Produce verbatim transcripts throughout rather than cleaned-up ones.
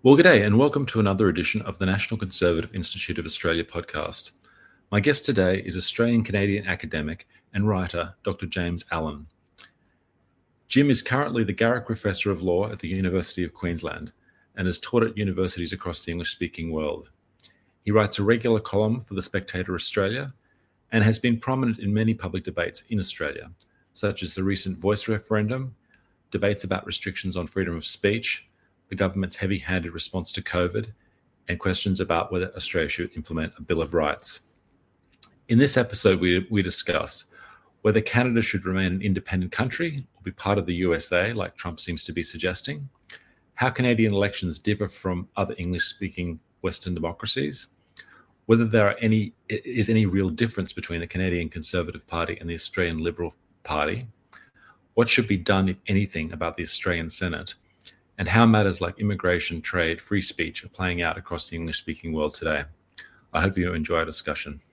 Well, g'day, and welcome to another edition of the National Conservative Institute of Australia podcast. My guest today is Australian-Canadian academic and writer Doctor James Allen. Jim is currently the Garrick Professor of Law at the University of Queensland and has taught at universities across the English-speaking world. He writes a regular column for The Spectator Australia and has been prominent in many public debates in Australia, such as the recent Voice referendum, debates about restrictions on freedom of speech, the government's heavy-handed response to COVID, and questions about whether Australia should implement a Bill of Rights. In this episode, we, we discuss whether Canada should remain an independent country or be part of the U S A, like Trump seems to be suggesting, how Canadian elections differ from other English-speaking Western democracies, whether there are any is any real difference between the Canadian Conservative Party and the Australian Liberal Party, what should be done, if anything, about the Australian Senate, and how matters like immigration, trade, free speech are playing out across the English-speaking world today. I hope you enjoy our discussion.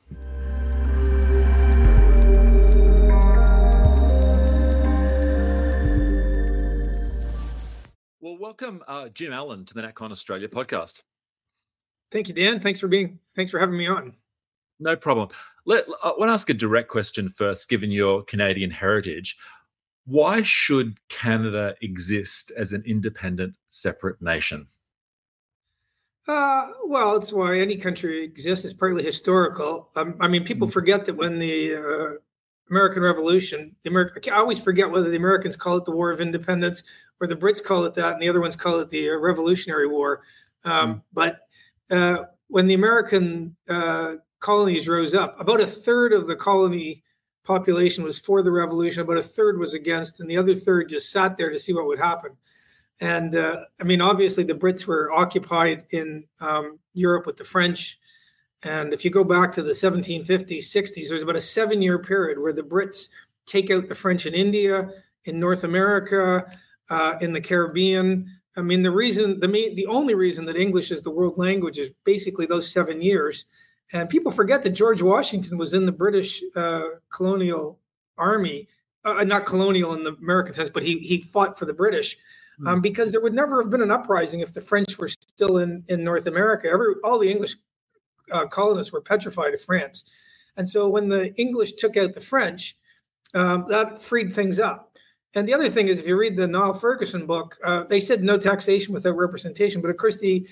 Well, welcome, uh, Jim Allen, to the NatCon Australia podcast. Thank you, Dan. Thanks for being. Thanks for having me on. No problem. Let, I want to ask a direct question first, given your Canadian heritage. Why should Canada exist as an independent, separate nation? Uh, well, it's why any country exists. It's partly historical. Um, I mean, people forget that when the uh, American Revolution, the American, I always forget whether the Americans call it the War of Independence or the Brits call it that, and the other ones call it the uh, Revolutionary War. Um, mm. But uh, when the American uh, colonies rose up, about a third of the colony population was for the revolution, about a third was against, and the other third just sat there to see what would happen. And uh, I mean, obviously the Brits were occupied in um, Europe with the French. And if you go back to the seventeen fifties, sixties, there's about a seven year period where the Brits take out the French in India, in North America, uh, in the Caribbean. I mean, the reason, the main, the only reason that English is the world language is basically those seven years. And people forget that George Washington was in the British uh, colonial army, uh, not colonial in the American sense, but he he fought for the British um, mm. because there would never have been an uprising if the French were still in, in North America. Every all the English uh, colonists were petrified of France. And so when the English took out the French, um, that freed things up. And the other thing is, if you read the Niall Ferguson book, uh, they said no taxation without representation. But of course, the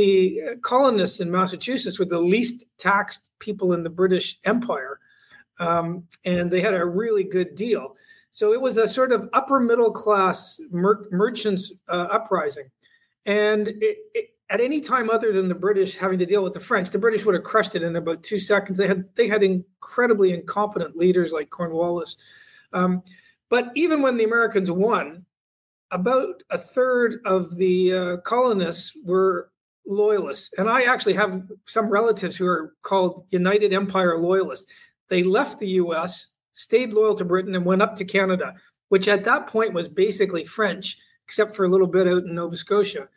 The colonists in Massachusetts were the least taxed people in the British Empire, um, and they had a really good deal. So it was a sort of upper middle class mer- merchants uh, uprising. And it, it, at any time other than the British having to deal with the French, the British would have crushed it in about two seconds. They had they had incredibly incompetent leaders like Cornwallis. Um, but even when the Americans won, about a third of the uh, colonists were loyalists. And I actually have some relatives who are called United Empire loyalists. They left the U S, stayed loyal to Britain, and went up to Canada, which at that point was basically French, except for a little bit out in Nova Scotia.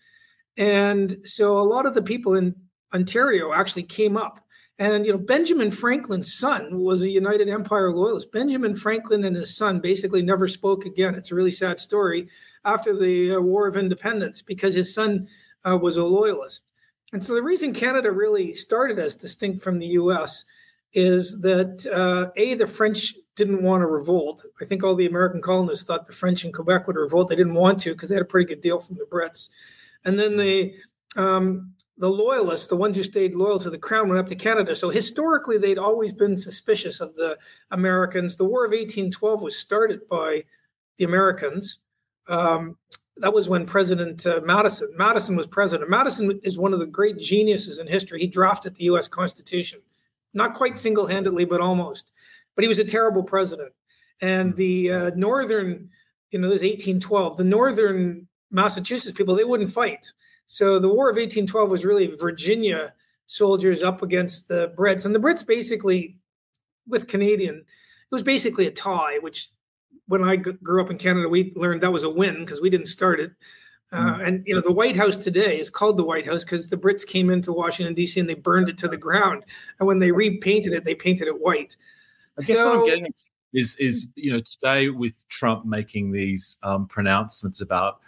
And so a lot of the people in Ontario actually came up. And, you know, Benjamin Franklin's son was a United Empire loyalist. Benjamin Franklin and his son basically never spoke again. It's a really sad story after the uh, War of Independence, because his son Uh, was a loyalist. And so the reason Canada really started as distinct from the U S is that, uh, A, the French didn't want to revolt. I think all the American colonists thought the French in Quebec would revolt. They didn't want to because they had a pretty good deal from the Brits. And then the um, the loyalists, the ones who stayed loyal to the crown, went up to Canada. So historically, they'd always been suspicious of the Americans. The War of eighteen twelve was started by the Americans. Um, That was when President uh, Madison, Madison was president. Madison is one of the great geniuses in history. He drafted the U S Constitution, not quite single-handedly, but almost. But he was a terrible president. And the uh, northern, you know, this eighteen twelve, the northern Massachusetts people, they wouldn't fight. So the War of eighteen twelve was really Virginia soldiers up against the Brits. And the Brits basically, with Canadian, it was basically a tie, which when I g- grew up in Canada, we learned that was a win because we didn't start it. Uh, mm. And, you know, the White House today is called the White House because the Brits came into Washington, D C, and they burned it to the ground. And when they repainted it, they painted it white. I guess so, what I'm getting at is, is, you know, today with Trump making these um, pronouncements about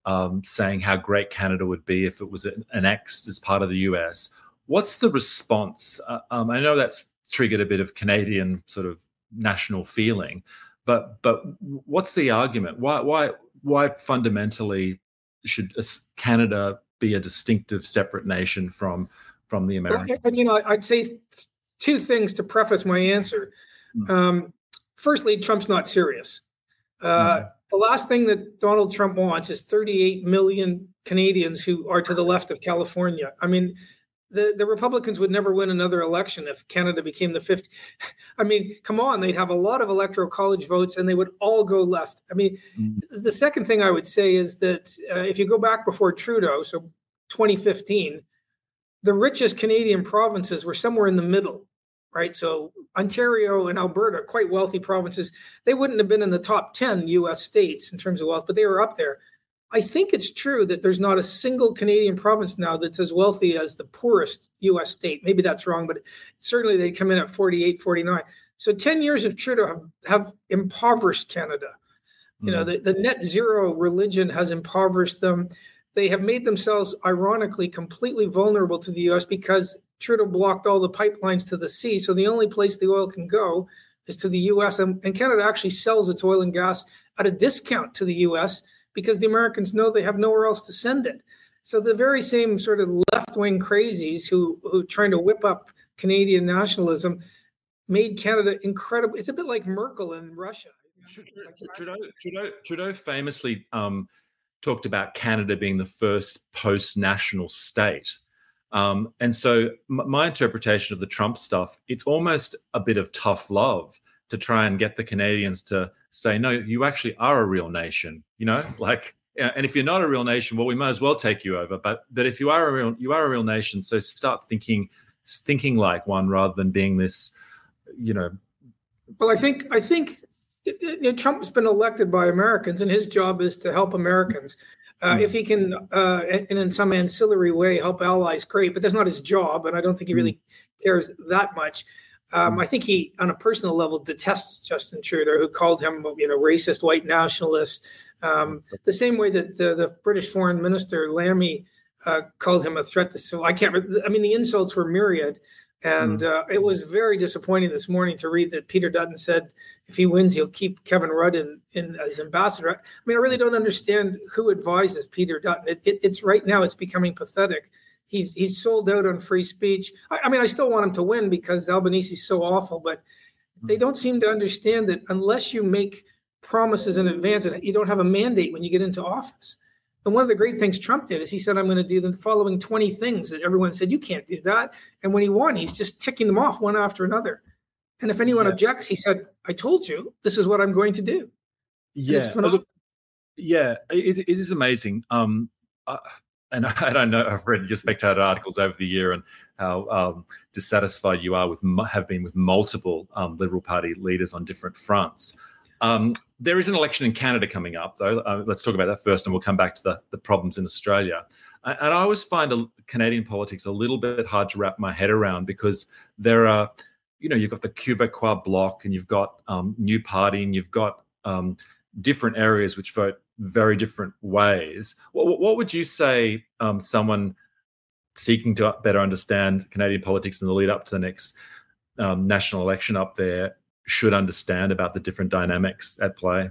um, saying how great Canada would be if it was annexed as part of the U S. What's the response? Uh, um, I know that's triggered a bit of Canadian sort of national feeling, but but what's the argument? Why why why fundamentally should Canada be a distinctive, separate nation from from the Americans? Well, you know, I'd say two things to preface my answer. Mm. Um, firstly, Trump's not serious. Uh, mm. The last thing that Donald Trump wants is thirty-eight million Canadians who are to the left of California. I mean, the, the Republicans would never win another election if Canada became the fifth. I mean, come on, they'd have a lot of electoral college votes and they would all go left. I mean, mm. the second thing I would say is that uh, if you go back before Trudeau, so twenty fifteen, the richest Canadian provinces were somewhere in the middle, right? So Ontario and Alberta, quite wealthy provinces, they wouldn't have been in the top ten U S states in terms of wealth, but they were up there. I think it's true that there's not a single Canadian province now that's as wealthy as the poorest U S state. Maybe that's wrong, but certainly they come in at forty-eight, forty-nine. So ten years of Trudeau have, have impoverished Canada. Mm-hmm. You know, the, the net zero religion has impoverished them. They have made themselves, ironically, completely vulnerable to the U S because Trudeau blocked all the pipelines to the sea. So the only place the oil can go is to the U S. And, and Canada actually sells its oil and gas at a discount to the U S because the Americans know they have nowhere else to send it. So the very same sort of left-wing crazies who who trying to whip up Canadian nationalism made Canada incredible. It's a bit like Merkel in Russia. Trudeau, Trudeau, Trudeau famously um, talked about Canada being the first post-national state. Um, and so m- my interpretation of the Trump stuff, it's almost a bit of tough love to try and get the Canadians to say, no, you actually are a real nation, you know, like, and if you're not a real nation, well, we might as well take you over. But but if you are a real, you are a real nation, so start thinking, thinking like one rather than being this, you know. Well, I think I think you know, Trump's been elected by Americans, and his job is to help Americans. Uh, mm. If he can, uh, and in some ancillary way, help allies, great. But that's not his job, and I don't think he really mm. cares that much. Um, I think he, on a personal level, detests Justin Trudeau, who called him, you know, racist, white nationalist. Um, the same way that uh, the British Foreign Minister Lamy uh, called him a threat to. So I can't. I mean, the insults were myriad, and uh, it was very disappointing this morning to read that Peter Dutton said if he wins, he'll keep Kevin Rudd in, in as ambassador. I mean, I really don't understand who advises Peter Dutton. It, it, it's right now. It's becoming pathetic. He's he's sold out on free speech. I, I mean, I still want him to win because Albanese's so awful, but they don't seem to understand that unless you make promises in advance and you don't have a mandate when you get into office. And one of the great things Trump did is he said, I'm going to do the following twenty things that everyone said, you can't do that. And when he won, he's just ticking them off one after another. And if anyone yeah. objects, he said, I told you, this is what I'm going to do. Yeah. Look, yeah, it, it is amazing. Um, uh, And I don't know, I've read your Spectator articles over the year and how um, dissatisfied you are with, have been with multiple um, Liberal Party leaders on different fronts. Um, there is an election in Canada coming up, though. Uh, let's talk about that first, and we'll come back to the, the problems in Australia. And I always find a, Canadian politics a little bit hard to wrap my head around because there are, you know, you've got the Quebecois Bloc and you've got um, New Party and you've got um, different areas which vote very different ways. What, what would you say um, someone seeking to better understand Canadian politics in the lead up to the next um, national election up there should understand about the different dynamics at play?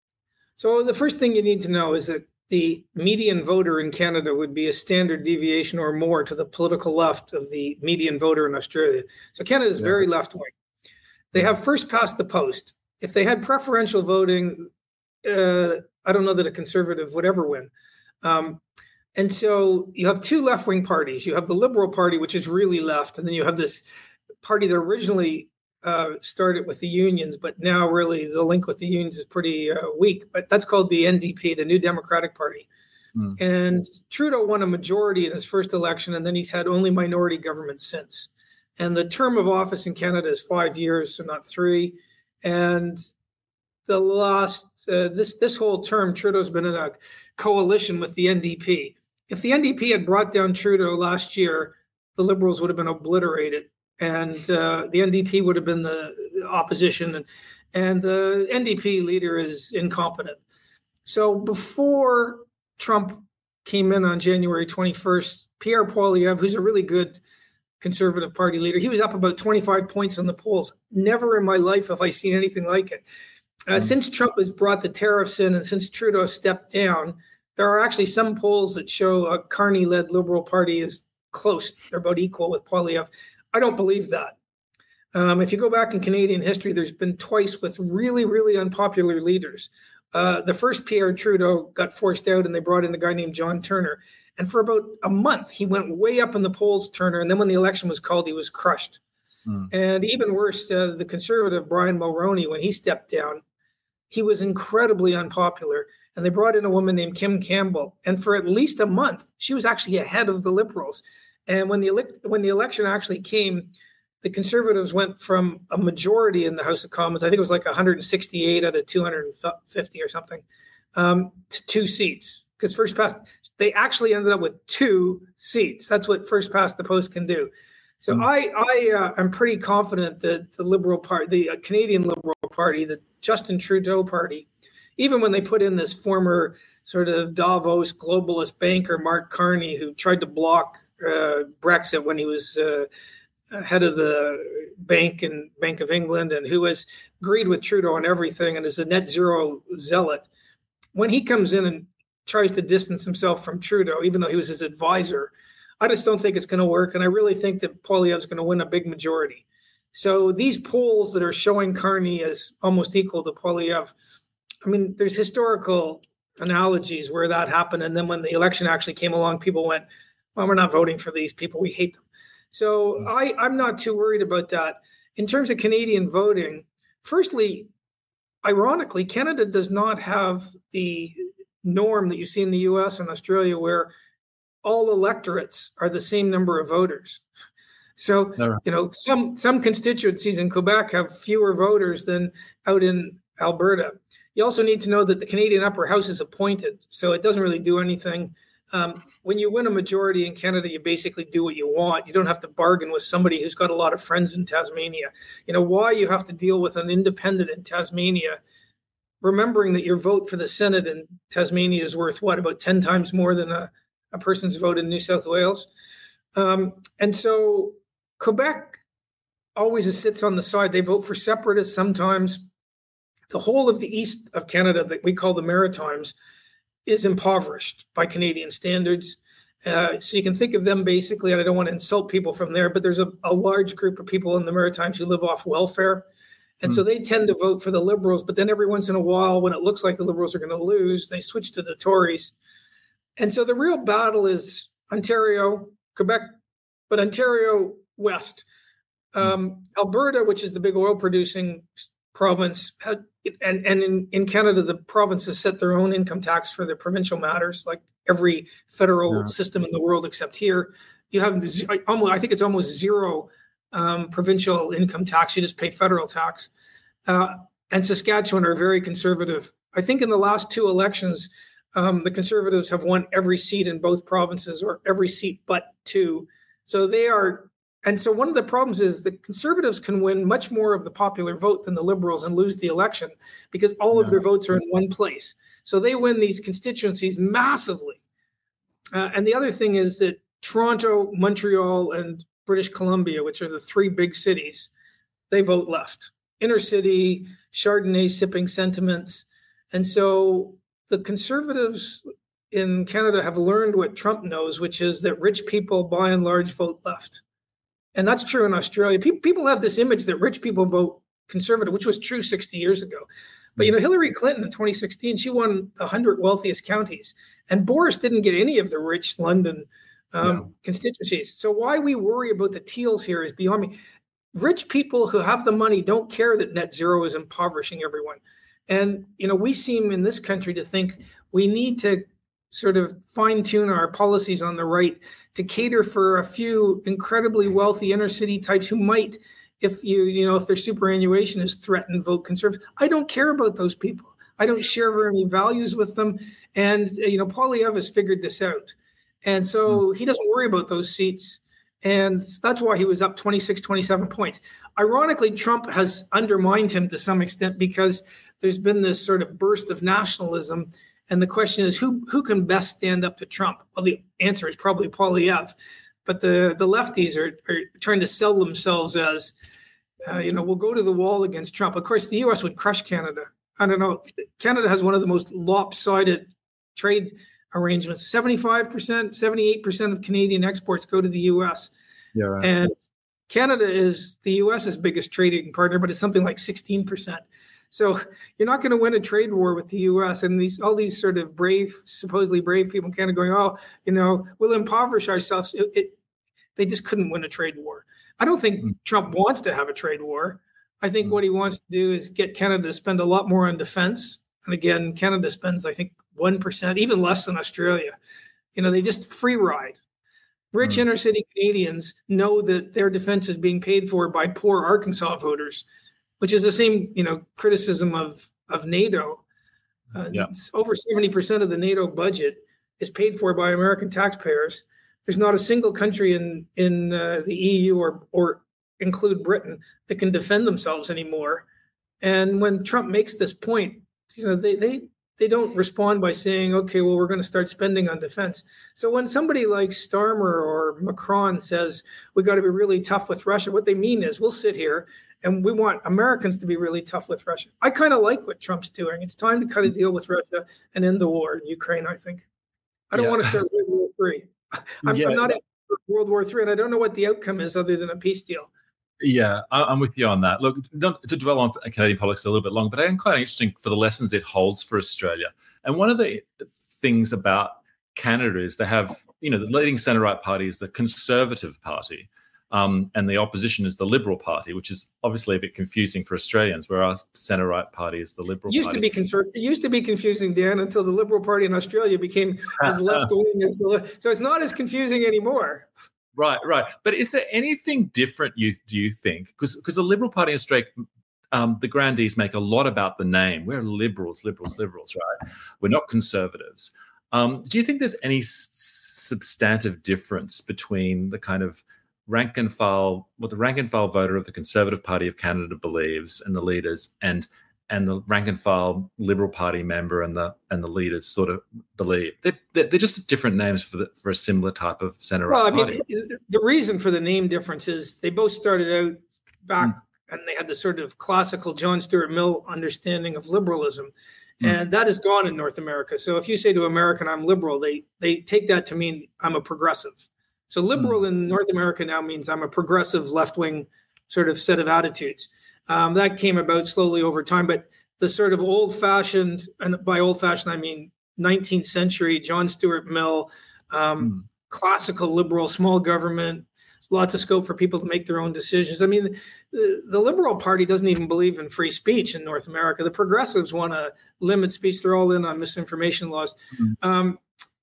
So the first thing you need to know is that the median voter in Canada would be a standard deviation or more to the political left of the median voter in Australia. So Canada is yeah. very left-wing. They have first past the post. If they had preferential voting, uh, I don't know that a conservative would ever win. Um, and so you have two left-wing parties. You have the Liberal Party, which is really left, and then you have this party that originally uh, started with the unions, but now really the link with the unions is pretty uh, weak. But that's called the N D P, the New Democratic Party. Mm. And Trudeau won a majority in his first election, and then he's had only minority government since. And the term of office in Canada is five years, so not three. And the last, uh, this this whole term, Trudeau's been in a coalition with the N D P. If the N D P had brought down Trudeau last year, the Liberals would have been obliterated, and uh, the N D P would have been the opposition, and, and the N D P leader is incompetent. So before Trump came in on January twenty-first, Pierre Poilievre, who's a really good Conservative Party leader, he was up about twenty-five points on the polls. Never in my life have I seen anything like it. Uh, mm-hmm. Since Trump has brought the tariffs in and since Trudeau stepped down, there are actually some polls that show a Carney-led Liberal Party is close. They're about equal with Poilievre. I don't believe that. Um, if you go back in Canadian history, there's been twice with really, really unpopular leaders. Uh, the first Pierre Trudeau got forced out and they brought in a guy named John Turner. And for about a month, he went way up in the polls, Turner. And then when the election was called, he was crushed. Mm. And even worse, uh, the Conservative Brian Mulroney, when he stepped down, he was incredibly unpopular. And they brought in a woman named Kim Campbell. And for at least a month, she was actually ahead of the Liberals. And when the ele- when the election actually came, the Conservatives went from a majority in the House of Commons, I think it was like one hundred sixty-eight out of two hundred fifty or something, um, to two seats. Because first past, they actually ended up with two seats. That's what first past the post can do. So mm. I, I uh, am pretty confident that the Liberal Party, the uh, Canadian Liberal Party, the Justin Trudeau Party, even when they put in this former sort of Davos globalist banker, Mark Carney, who tried to block uh, Brexit when he was uh, head of the bank and Bank of England, and who has agreed with Trudeau on everything and is a net zero zealot, when he comes in and tries to distance himself from Trudeau, even though he was his advisor, I just don't think it's going to work. And I really think that Poilievre is going to win a big majority. So these polls that are showing Carney as almost equal to Poilievre, I mean, there's historical analogies where that happened. And then when the election actually came along, people went, well, we're not voting for these people. We hate them. So I, I'm not too worried about that. In terms of Canadian voting, firstly, ironically, Canada does not have the norm that you see in the U S and Australia where all electorates are the same number of voters. So, you know, some some constituencies in Quebec have fewer voters than out in Alberta. You also need to know that the Canadian Upper House is appointed, so it doesn't really do anything. Um, when you win a majority in Canada, you basically do what you want. You don't have to bargain with somebody who's got a lot of friends in Tasmania. You know, why you have to deal with an independent in Tasmania, remembering that your vote for the Senate in Tasmania is worth, what, about ten times more than a, a person's vote in New South Wales. Um, and so Quebec always sits on the side. They vote for separatists sometimes. The whole of the east of Canada that we call the Maritimes is impoverished by Canadian standards. Uh, so you can think of them basically, and I don't want to insult people from there, but there's a, a large group of people in the Maritimes who live off welfare. And mm. so they tend to vote for the Liberals, but then every once in a while, when it looks like the Liberals are going to lose, they switch to the Tories. And so the real battle is Ontario, Quebec, but Ontario West. Um, mm. Alberta, which is the big oil producing province, had, and, and in, in Canada, the provinces set their own income tax for their provincial matters, like every federal yeah. system in the world except here. You have almost, I think it's almost zero um, provincial income tax. You just pay federal tax. Uh, and Saskatchewan are very conservative. I think in the last two elections, um, the Conservatives have won every seat in both provinces, or every seat but two. So they are. And so one of the problems is the Conservatives can win much more of the popular vote than the Liberals and lose the election because all yeah. of their votes are in one place. So they win these constituencies massively. Uh, and the other thing is that Toronto, Montreal, and British Columbia, which are the three big cities, they vote left. Inner city, Chardonnay sipping sentiments. And so the Conservatives in Canada have learned what Trump knows, which is that rich people by and large vote left. And that's true in Australia. People, people have this image that rich people vote conservative, which was true sixty years ago. But, you know, Hillary Clinton in twenty sixteen, she won the one hundred wealthiest counties. And Boris didn't get any of the rich London um, yeah. constituencies. So why we worry about the Teals here is beyond me. Rich people who have the money don't care that net zero is impoverishing everyone. And, you know, we seem in this country to think we need to sort of fine tune our policies on the right to cater for a few incredibly wealthy inner city types who might, if you, you know, if their superannuation is threatened, vote conservative. I don't care about those people. I don't share very many values with them. And, you know, Poilievre has figured this out. And so he doesn't worry about those seats. And that's why he was up twenty-six, twenty-seven points. Ironically, Trump has undermined him to some extent because there's been this sort of burst of nationalism. And the question is, who who can best stand up to Trump? Well, the answer is probably Poilievre, but the, the lefties are, are trying to sell themselves as, uh, you know, we'll go to the wall against Trump. Of course, the U S would crush Canada. I don't know. Canada has one of the most lopsided trade arrangements. seventy-five percent, seventy-eight percent of Canadian exports go to the U S. Yeah, right. And Canada is the US's biggest trading partner, but it's something like sixteen percent. So you're not going to win a trade war with the U S. And these all these sort of brave, supposedly brave people kind of going, oh, you know, we'll impoverish ourselves. It, it, they just couldn't win a trade war. I don't think mm. Trump wants to have a trade war. I think mm. what he wants to do is get Canada to spend a lot more on defense. And again, Canada spends, I think, one percent, even less than Australia. You know, they just free ride. Rich mm. inner city Canadians know that their defense is being paid for by poor Arkansas voters, which is the same, you know, criticism of, of NATO. Uh, yeah. Over seventy percent of the NATO budget is paid for by American taxpayers. There's not a single country in, in uh, the E U or, or include Britain that can defend themselves anymore. And when Trump makes this point, you know, they, they, they don't respond by saying, okay, well, we're going to start spending on defense. So when somebody like Starmer or Macron says, we got to be really tough with Russia, what they mean is we'll sit here and we want Americans to be really tough with Russia. I kind of like what Trump's doing. It's time to kind of deal with Russia and end the war in Ukraine, I think. I don't yeah. want to start World War Three. I'm, yeah. I'm not in World War Three, and I don't know what the outcome is other than a peace deal. Yeah, I'm with you on that. Look, not to dwell on Canadian politics a little bit long, but I am quite interesting for the lessons it holds for Australia. And one of the things about Canada is they have, you know, the leading centre-right party is the Conservative Party, um, and the opposition is the Liberal Party, which is obviously a bit confusing for Australians, where our centre-right party is the Liberal used Party. To be conser- it used to be confusing, Dan, until the Liberal Party in Australia became as left-wing as the le- so it's not as confusing anymore. Right, right. But is there anything different, you do you think? Because because the Liberal Party in Australia, um, the grandees make a lot about the name. We're liberals, liberals, liberals, right? We're not conservatives. Um, do you think there's any s- substantive difference between the kind of rank and file, what the rank and file voter of the Conservative Party of Canada believes and the leaders, and and the rank and file Liberal Party member and the and the leaders sort of believe? They're, they're, they're just different names for the, for a similar type of centre-right well, I party. mean, the reason for the name difference is they both started out back mm. and they had the sort of classical John Stuart Mill understanding of liberalism. Mm. And that is gone in North America. So if you say to American, I'm liberal, they they take that to mean I'm a progressive. So liberal mm. in North America now means I'm a progressive left-wing sort of set of attitudes. Um, that came about slowly over time, but the sort of old-fashioned, and by old-fashioned I mean nineteenth century John Stuart Mill, um, mm. classical liberal, small government, lots of scope for people to make their own decisions. I mean, the, the Liberal Party doesn't even believe in free speech in North America. The progressives want to limit speech. They're all in on misinformation laws. Mm. Um,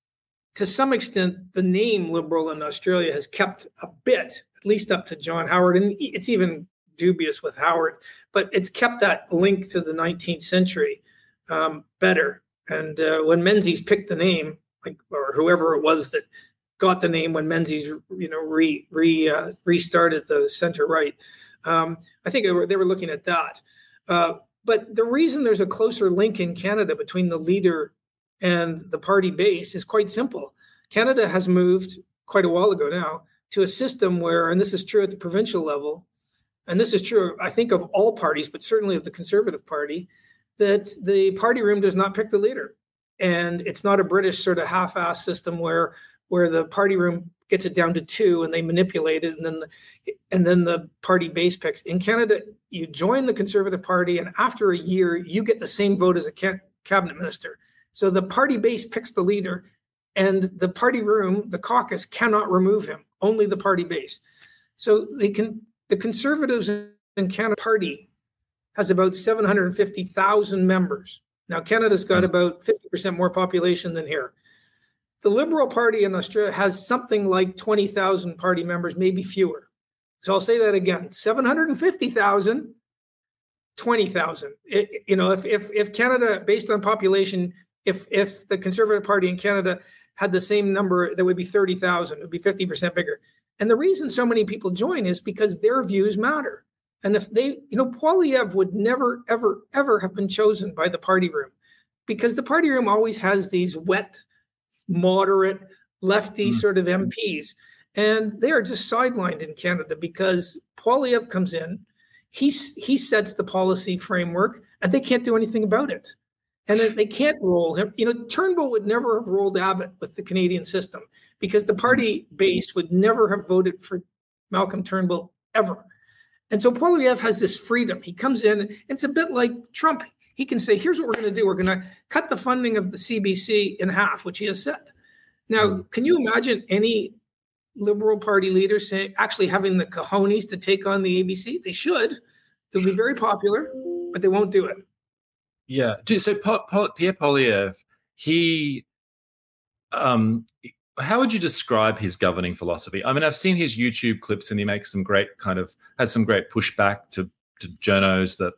to some extent, the name Liberal in Australia has kept a bit, at least up to John Howard, and it's even dubious with Howard, but it's kept that link to the nineteenth century um, better. And uh, when Menzies picked the name, like, or whoever it was that got the name when Menzies, you know, re, re uh, restarted the center right, um, I think they were, they were looking at that. Uh, but the reason there's a closer link in Canada between the leader and the party base is quite simple. Canada has moved quite a while ago now to a system where, and this is true at the provincial level, and this is true, I think, of all parties, but certainly of the Conservative Party, that the party room does not pick the leader. And it's not a British sort of half-assed system where where the party room gets it down to two and they manipulate it, and then the, and then the party base picks. In Canada, you join the Conservative Party, and after a year, you get the same vote as a ca- cabinet minister. So the party base picks the leader, and the party room, the caucus, cannot remove him, only the party base. So they can... The Conservatives in Canada Party has about seven hundred fifty thousand members. Now, Canada's got about fifty percent more population than here. The Liberal Party in Australia has something like twenty thousand party members, maybe fewer. So I'll say that again, seven hundred fifty thousand, twenty thousand. It, you know, if, if, if Canada, based on population, if, if the Conservative Party in Canada had the same number, that would be thirty thousand. It would be fifty percent bigger. And the reason so many people join is because their views matter. And if they, you know, Poilievre would never, ever, ever have been chosen by the party room. because the party room always has these wet, moderate, lefty mm. sort of M Ps. And they are just sidelined in Canada because Poilievre comes in, he, he sets the policy framework, and they can't do anything about it. And they can't roll him. You know, Turnbull would never have rolled Abbott with the Canadian system because the party base would never have voted for Malcolm Turnbull ever. And so Poilievre has this freedom. He comes in, and it's a bit like Trump. He can say, here's what we're going to do. We're going to cut the funding of the C B C in half, which he has said. Now, can you imagine any Liberal Party leader saying, actually having the cojones to take on the A B C? They should. It'll be very popular, but they won't do it. Yeah. So Pierre Poilievre, he, um, how would you describe his governing philosophy? I mean, I've seen his YouTube clips, and he makes some great kind of has some great pushback to to journos that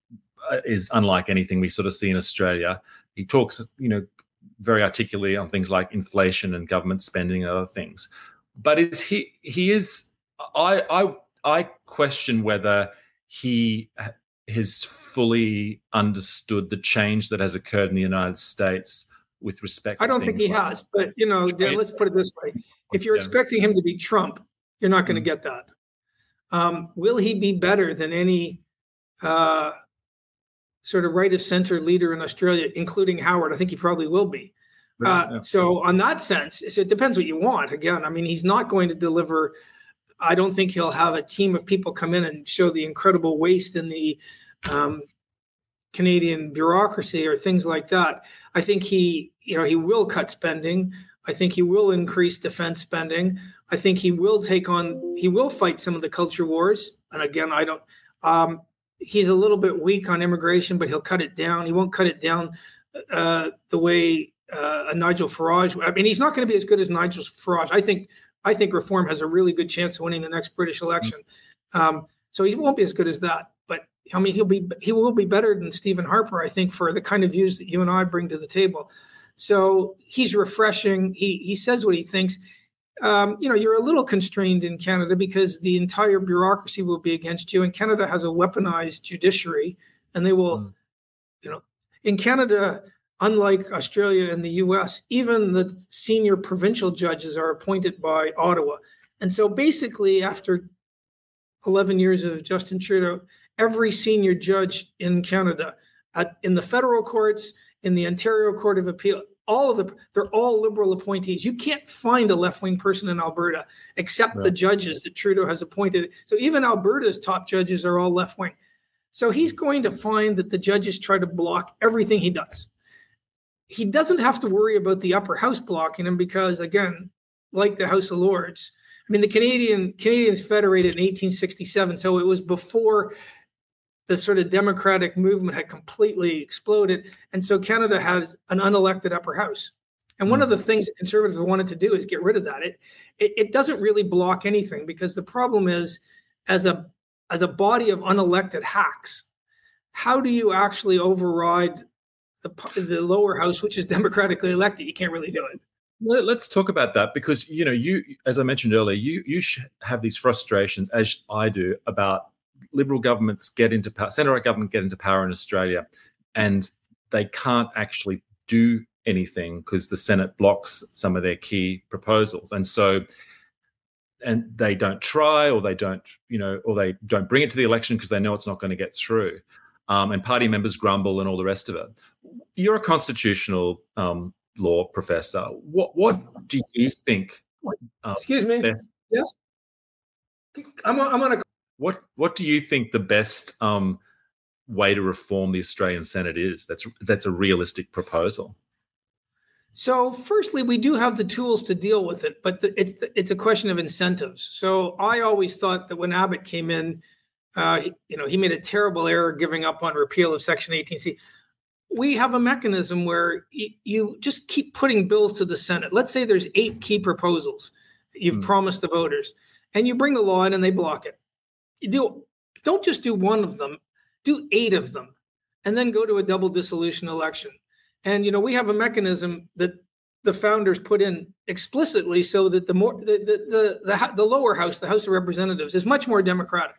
is unlike anything we sort of see in Australia. He talks, you know, very articulately on things like inflation and government spending and other things. But is he he is I I I question whether he has fully understood the change that has occurred in the United States with respect. I don't to think he like has, but you know, Dan, let's put it this way: if you're yeah. expecting him to be Trump, you're not going to get that. Um, will he be better than any uh, sort of right of center leader in Australia, including Howard? I think he probably will be. Uh, yeah. So on that sense, it depends what you want. Again, I mean, he's not going to deliver. I don't think he'll have a team of people come in and show the incredible waste in the um, Canadian bureaucracy or things like that. I think he, you know, he will cut spending. I think he will increase defense spending. I think he will take on, he will fight some of the culture wars. And again, I don't, um, he's a little bit weak on immigration, but he'll cut it down. He won't cut it down uh, the way uh, a Nigel Farage. I mean, he's not going to be as good as Nigel Farage. I think, I think Reform has a really good chance of winning the next British election. Um, so he won't be as good as that. But I mean, he'll be he will be better than Stephen Harper, I think, for the kind of views that you and I bring to the table. So he's refreshing. He he says what he thinks. Um, you know, you're a little constrained in Canada because the entire bureaucracy will be against you. And Canada has a weaponized judiciary, and they will, mm. you know, in Canada, unlike Australia and the U S, even the senior provincial judges are appointed by Ottawa. And so basically, after eleven years of Justin Trudeau, every senior judge in Canada, at, in the federal courts, in the Ontario Court of Appeal, all of the, they're all Liberal appointees. You can't find a left-wing person in Alberta except right. the judges that Trudeau has appointed. So even Alberta's top judges are all left-wing. So he's going to find that the judges try to block everything he does. He doesn't have to worry about the upper house blocking him because, again, like the House of Lords, I mean, the Canadian Canadians federated in eighteen sixty-seven, so it was before the sort of democratic movement had completely exploded. And so Canada has an unelected upper house. And one of the things that conservatives wanted to do is get rid of that. It, it it doesn't really block anything because the problem is, as a as a body of unelected hacks, how do you actually override the the lower house, which is democratically elected? You can't really do it. Let's talk about that because, you know, you, as I mentioned earlier, you you have these frustrations, as I do, about Liberal governments get into power, centre-right government get into power in Australia, and they can't actually do anything because the Senate blocks some of their key proposals, and so, and they don't try, or they don't, you know, or they don't bring it to the election because they know it's not going to get through, um, and party members grumble and all the rest of it. You're a constitutional um, law professor. What what do you think? Um, Excuse me. Best- yes, I'm on, I'm on a. What what do you think the best um, way to reform the Australian Senate is? That's that's a realistic proposal. So, firstly, we do have the tools to deal with it, but the, it's the, it's a question of incentives. So, I always thought that when Abbott came in, uh, he, you know, he made a terrible error giving up on repeal of Section eighteen C. We have a mechanism where y- you just keep putting bills to the Senate. Let's say there's eight key proposals you've mm. promised the voters, and you bring the law in and they block it. You do, don't just do one of them, do eight of them, and then go to a double dissolution election. And, you know, we have a mechanism that the founders put in explicitly so that the more the the the, the, the lower house, the House of Representatives, is much more democratic.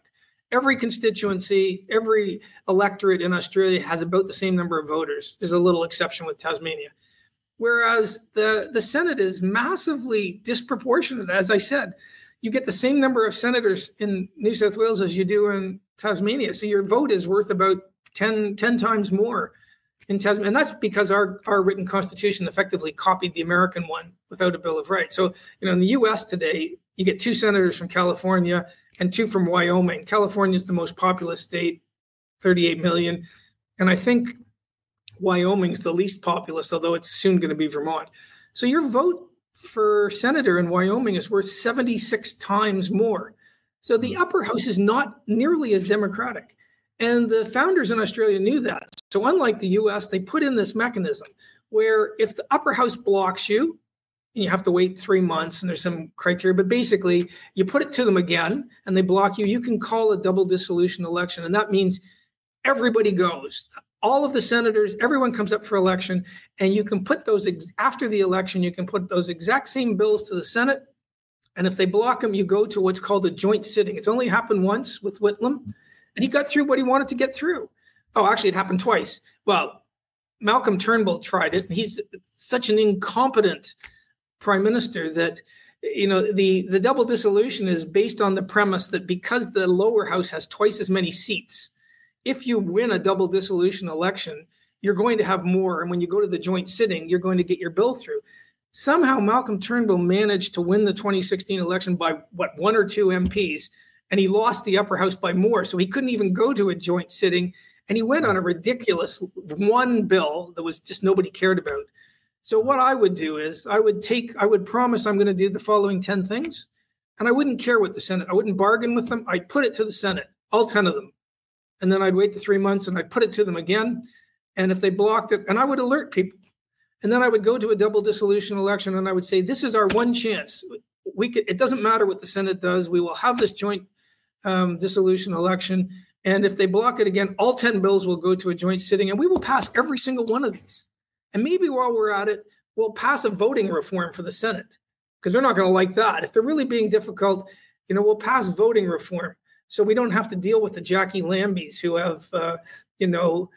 Every constituency, every electorate in Australia has about the same number of voters. There's a little exception with Tasmania. Whereas the, the Senate is massively disproportionate. As I said, you get the same number of senators in New South Wales as you do in Tasmania. So your vote is worth about ten, ten times more in Tasmania. And that's because our, our written constitution effectively copied the American one without a Bill of Rights. So, you know, in the U S today, you get two senators from California and two from Wyoming. California is the most populous state, thirty-eight million. And I think Wyoming's the least populous, although it's soon going to be Vermont. So your vote for senator in Wyoming is worth seventy-six times more. So the upper house is not nearly as democratic. And the founders in Australia knew that. So unlike the U S, they put in this mechanism where if the upper house blocks you, and you have to wait three months and there's some criteria, but basically you put it to them again and they block you, you can call a double dissolution election. And that means everybody goes. All of the senators, everyone comes up for election, and you can put those, ex- after the election, you can put those exact same bills to the Senate. And if they block them, you go to what's called a joint sitting. It's only happened once with Whitlam, and he got through what he wanted to get through. Oh, actually, it happened twice. Well, Malcolm Turnbull tried it. He's such an incompetent prime minister that, you know, the, the double dissolution is based on the premise that because the lower house has twice as many seats, if you win a double dissolution election, you're going to have more. And when you go to the joint sitting, you're going to get your bill through. Somehow Malcolm Turnbull managed to win the twenty sixteen election by, what, one or two M Ps, and he lost the upper house by more. So he couldn't even go to a joint sitting. And he went on a ridiculous one bill that was just nobody cared about. So what I would do is I would take, I would promise I'm going to do the following ten things. And I wouldn't care what the Senate, I wouldn't bargain with them. I'd put it to the Senate, all ten of them. And then I'd wait the three months and I'd put it to them again. And if they blocked it, and I would alert people. And then I would go to a double dissolution election and I would say, this is our one chance. We could, it doesn't matter what the Senate does. We will have this joint um, dissolution election. And if they block it again, all ten bills will go to a joint sitting and we will pass every single one of these. And maybe while we're at it, we'll pass a voting reform for the Senate because they're not going to like that. If they're really being difficult, you know, we'll pass voting reform. So we don't have to deal with the Jackie Lambys who have, uh, you know,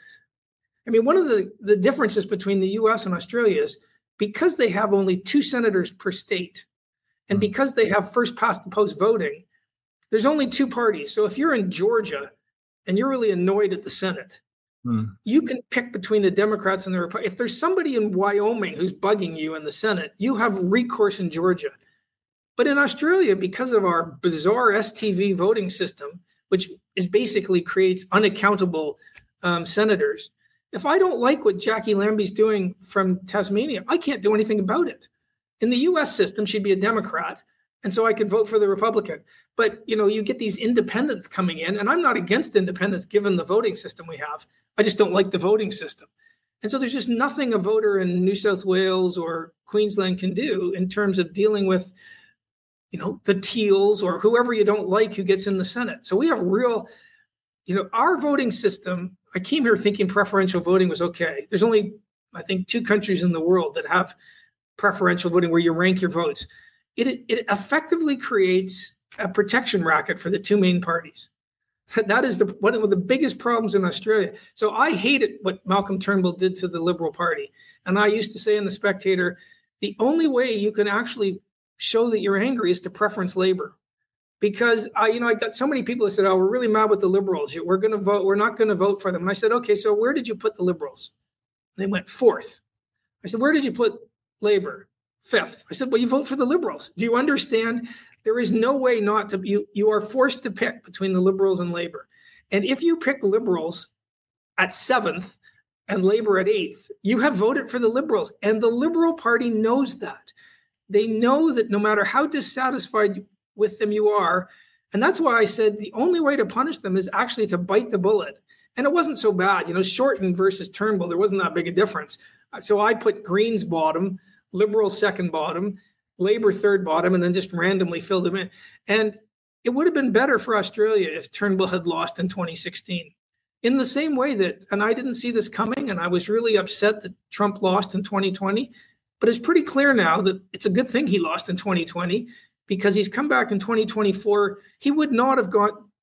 I mean, one of the, the differences between the U S and Australia is because they have only two senators per state and because they have first past the post voting, there's only two parties. So if you're in Georgia and you're really annoyed at the Senate, hmm. you can pick between the Democrats and the Republicans. If there's somebody in Wyoming who's bugging you in the Senate, you have recourse in Georgia. But in Australia, because of our bizarre S T V voting system, which is basically creates unaccountable um, senators, if I don't like what Jackie Lambie's doing from Tasmania, I can't do anything about it. In the U S system, she'd be a Democrat, and so I could vote for the Republican. But, you know, you get these independents coming in, and I'm not against independents given the voting system we have. I just don't like the voting system. And so there's just nothing a voter in New South Wales or Queensland can do in terms of dealing with, you know, the Teals or whoever you don't like who gets in the Senate. So we have real, you know, our voting system. I came here thinking preferential voting was okay. There's only, I think, two countries in the world that have preferential voting where you rank your votes. It, it effectively creates a protection racket for the two main parties. That is the one of the biggest problems in Australia. So I hated what Malcolm Turnbull did to the Liberal Party. And I used to say in The Spectator, the only way you can actually show that you're angry is to preference Labor. Because I, you know, I got so many people who said, oh, we're really mad with the Liberals. We're going to vote. We're not going to vote for them. And I said, okay, so where did you put the Liberals? And they went fourth. I said, where did you put Labor? Fifth. I said, well, you vote for the Liberals. Do you understand? There is no way not to, you, you are forced to pick between the Liberals and Labor. And if you pick Liberals at seventh and Labor at eighth, you have voted for the Liberals. And the Liberal Party knows that. They know that no matter how dissatisfied with them you are, and that's why I said the only way to punish them is actually to bite the bullet. And it wasn't so bad. You know, Shorten versus Turnbull, there wasn't that big a difference. So I put Greens bottom, Liberals second bottom, Labor third bottom, and then just randomly filled them in. And it would have been better for Australia if Turnbull had lost in twenty sixteen. In the same way that, and I didn't see this coming, and I was really upset that Trump lost in twenty twenty, but it's pretty clear now that it's a good thing he lost in twenty twenty because he's come back in twenty twenty-four. He would not have got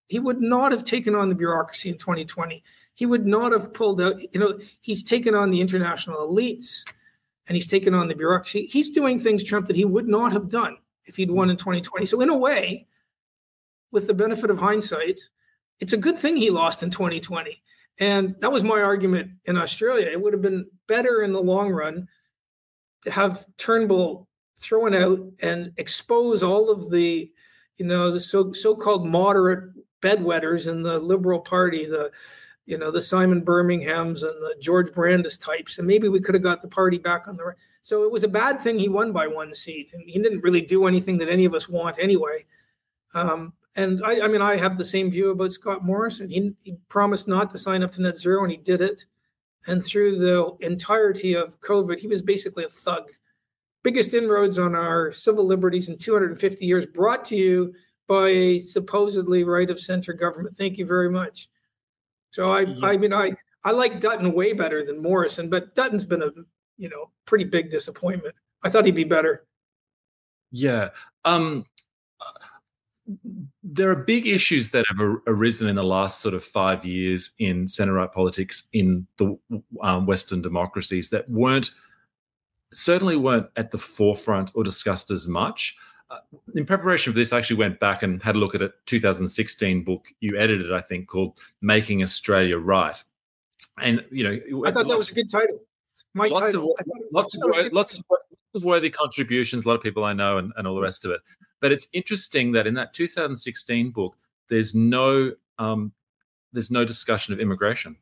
he would not have taken on the bureaucracy in twenty twenty. He would not have pulled out, you know, he's taken on the international elites and he's taken on the bureaucracy. He's doing things, Trump, that he would not have done if he'd won in twenty twenty. So in a way, with the benefit of hindsight, it's a good thing he lost in twenty twenty. And that was my argument in Australia. It would have been better in the long run to have Turnbull thrown out and expose all of the, you know, the so, so-called moderate bedwetters in the Liberal Party, the, you know, the Simon Birminghams and the George Brandis types. And maybe we could have got the party back on the right. So it was a bad thing he won by one seat. And he didn't really do anything that any of us want anyway. Um, And I, I mean, I have the same view about Scott Morrison. He, he promised not to sign up to net zero, and he did it. And through the entirety of COVID, he was basically a thug. Biggest inroads on our civil liberties in two hundred fifty years, brought to you by a supposedly right of center government. Thank you very much. So I, yeah. I mean, I, I like Dutton way better than Morrison, but Dutton's been a, you know, pretty big disappointment. I thought he'd be better. Yeah. Um, There are big issues that have arisen in the last sort of five years in centre-right politics in the um, Western democracies that weren't, certainly weren't at the forefront or discussed as much. Uh, in preparation for this, I actually went back and had a look at a two thousand sixteen book you edited, I think, called Making Australia Right. And, you know, I thought that was a good title. My lots title. Of, lots, of, lots, of, lots of worthy contributions, a lot of people I know and, and all the rest of it. But it's interesting that in that two thousand sixteen book, there's no um, there's no discussion of immigration.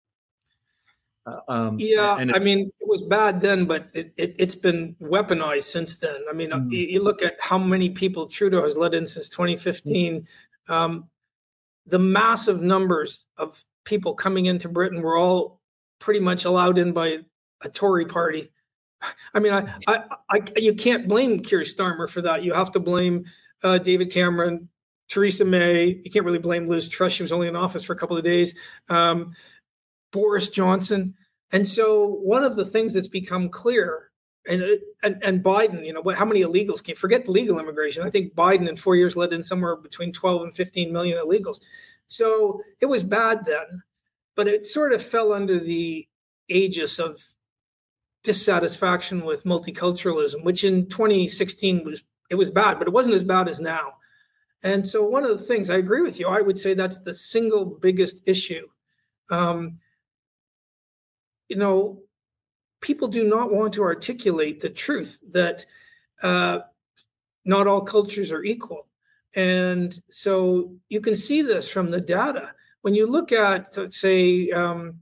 Uh, um, yeah, and it, I mean, it was bad then, but it, it, it's been weaponized since then. I mean, mm-hmm. you, you look at how many people Trudeau has let in since twenty fifteen. Um, the massive numbers of people coming into Britain were all pretty much allowed in by a Tory party. I mean, I, I, I, you can't blame Keir Starmer for that. You have to blame uh, David Cameron, Theresa May. You can't really blame Liz Truss. She was only in office for a couple of days. Um, Boris Johnson. And so one of the things that's become clear, and and, and Biden, you know, what, how many illegals came? Forget the legal immigration. I think Biden in four years let in somewhere between twelve and fifteen million illegals. So it was bad then, but it sort of fell under the aegis of dissatisfaction with multiculturalism, which in twenty sixteen was, it was bad, but it wasn't as bad as now. And so one of the things, I agree with you, I would say that's the single biggest issue. Um, you know, people do not want to articulate the truth that uh, not all cultures are equal. And so you can see this from the data. When you look at, let's say, um,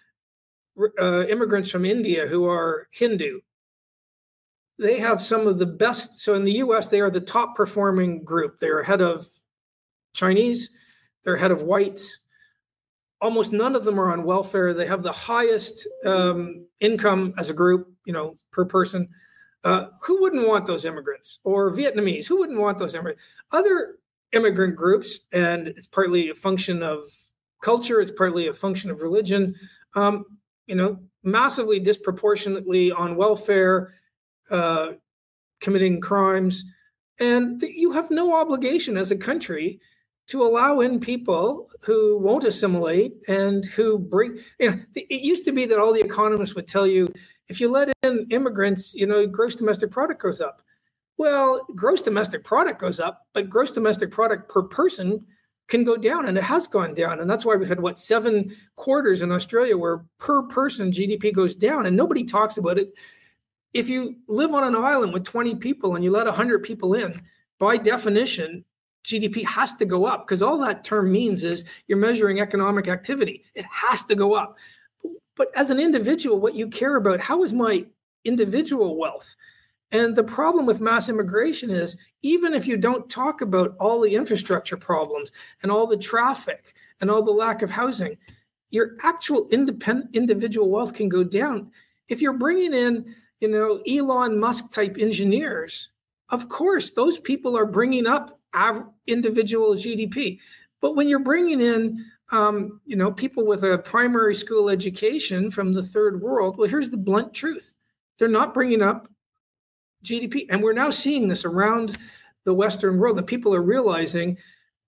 Uh, immigrants from India who are Hindu, they have some of the best. So in the U S, they are the top performing group. They're ahead of Chinese, they're ahead of whites. Almost none of them are on welfare. They have the highest um, income as a group, you know, per person. Uh, who wouldn't want those immigrants? Or Vietnamese, who wouldn't want those immigrants? Other immigrant groups, and it's partly a function of culture, it's partly a function of religion, um, you know, massively disproportionately on welfare, uh, committing crimes. And th- you have no obligation as a country to allow in people who won't assimilate and who bring, you know, it used to be that all the economists would tell you, if you let in immigrants, you know, gross domestic product goes up. Well, gross domestic product goes up, but gross domestic product per person can go down, and it has gone down. And that's why we've had, what, seven quarters in Australia where per person G D P goes down, and nobody talks about it. If you live on an island with twenty people and you let one hundred people in, by definition, G D P has to go up, because all that term means is you're measuring economic activity. It has to go up. But as an individual, what you care about, how is my individual wealth? And the problem with mass immigration is, even if you don't talk about all the infrastructure problems and all the traffic and all the lack of housing, your actual independent individual wealth can go down. If you're bringing in, you know, Elon Musk type engineers, of course, those people are bringing up av- individual G D P. But when you're bringing in, um, you know, people with a primary school education from the third world, well, here's the blunt truth. They're not bringing up G D P. And we're now seeing this around the Western world, and people are realizing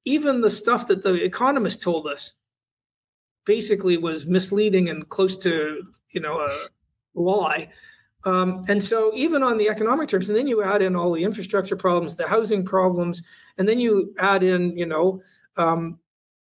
even the stuff that the economists told us basically was misleading and close to, you know, a lie. Um, and so even on the economic terms, and then you add in all the infrastructure problems, the housing problems, and then you add in, you know, um,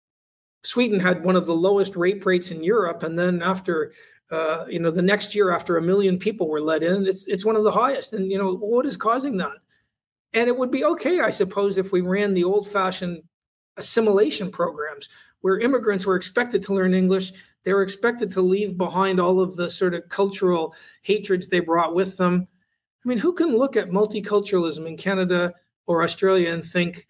Sweden had one of the lowest rape rates in Europe. And then after, uh, you know, the next year after a million people were let in, it's it's one of the highest. And, you know, what is causing that? And it would be okay, I suppose, if we ran the old-fashioned assimilation programs where immigrants were expected to learn English. They were expected to leave behind all of the sort of cultural hatreds they brought with them. I mean, who can look at multiculturalism in Canada or Australia and think,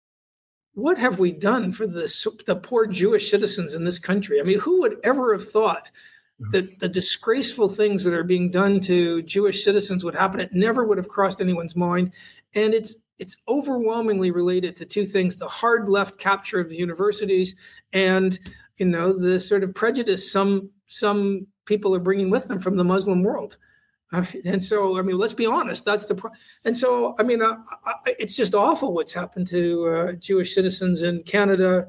what have we done for the, the poor Jewish citizens in this country? I mean, who would ever have thought that the disgraceful things that are being done to Jewish citizens would happen? It never would have crossed anyone's mind. And it's it's overwhelmingly related to two things: the hard left capture of the universities and, you know, the sort of prejudice some some people are bringing with them from the Muslim world. Uh, and so, I mean, let's be honest, that's the pro- and so, I mean, uh, I, it's just awful what's happened to uh, Jewish citizens in Canada,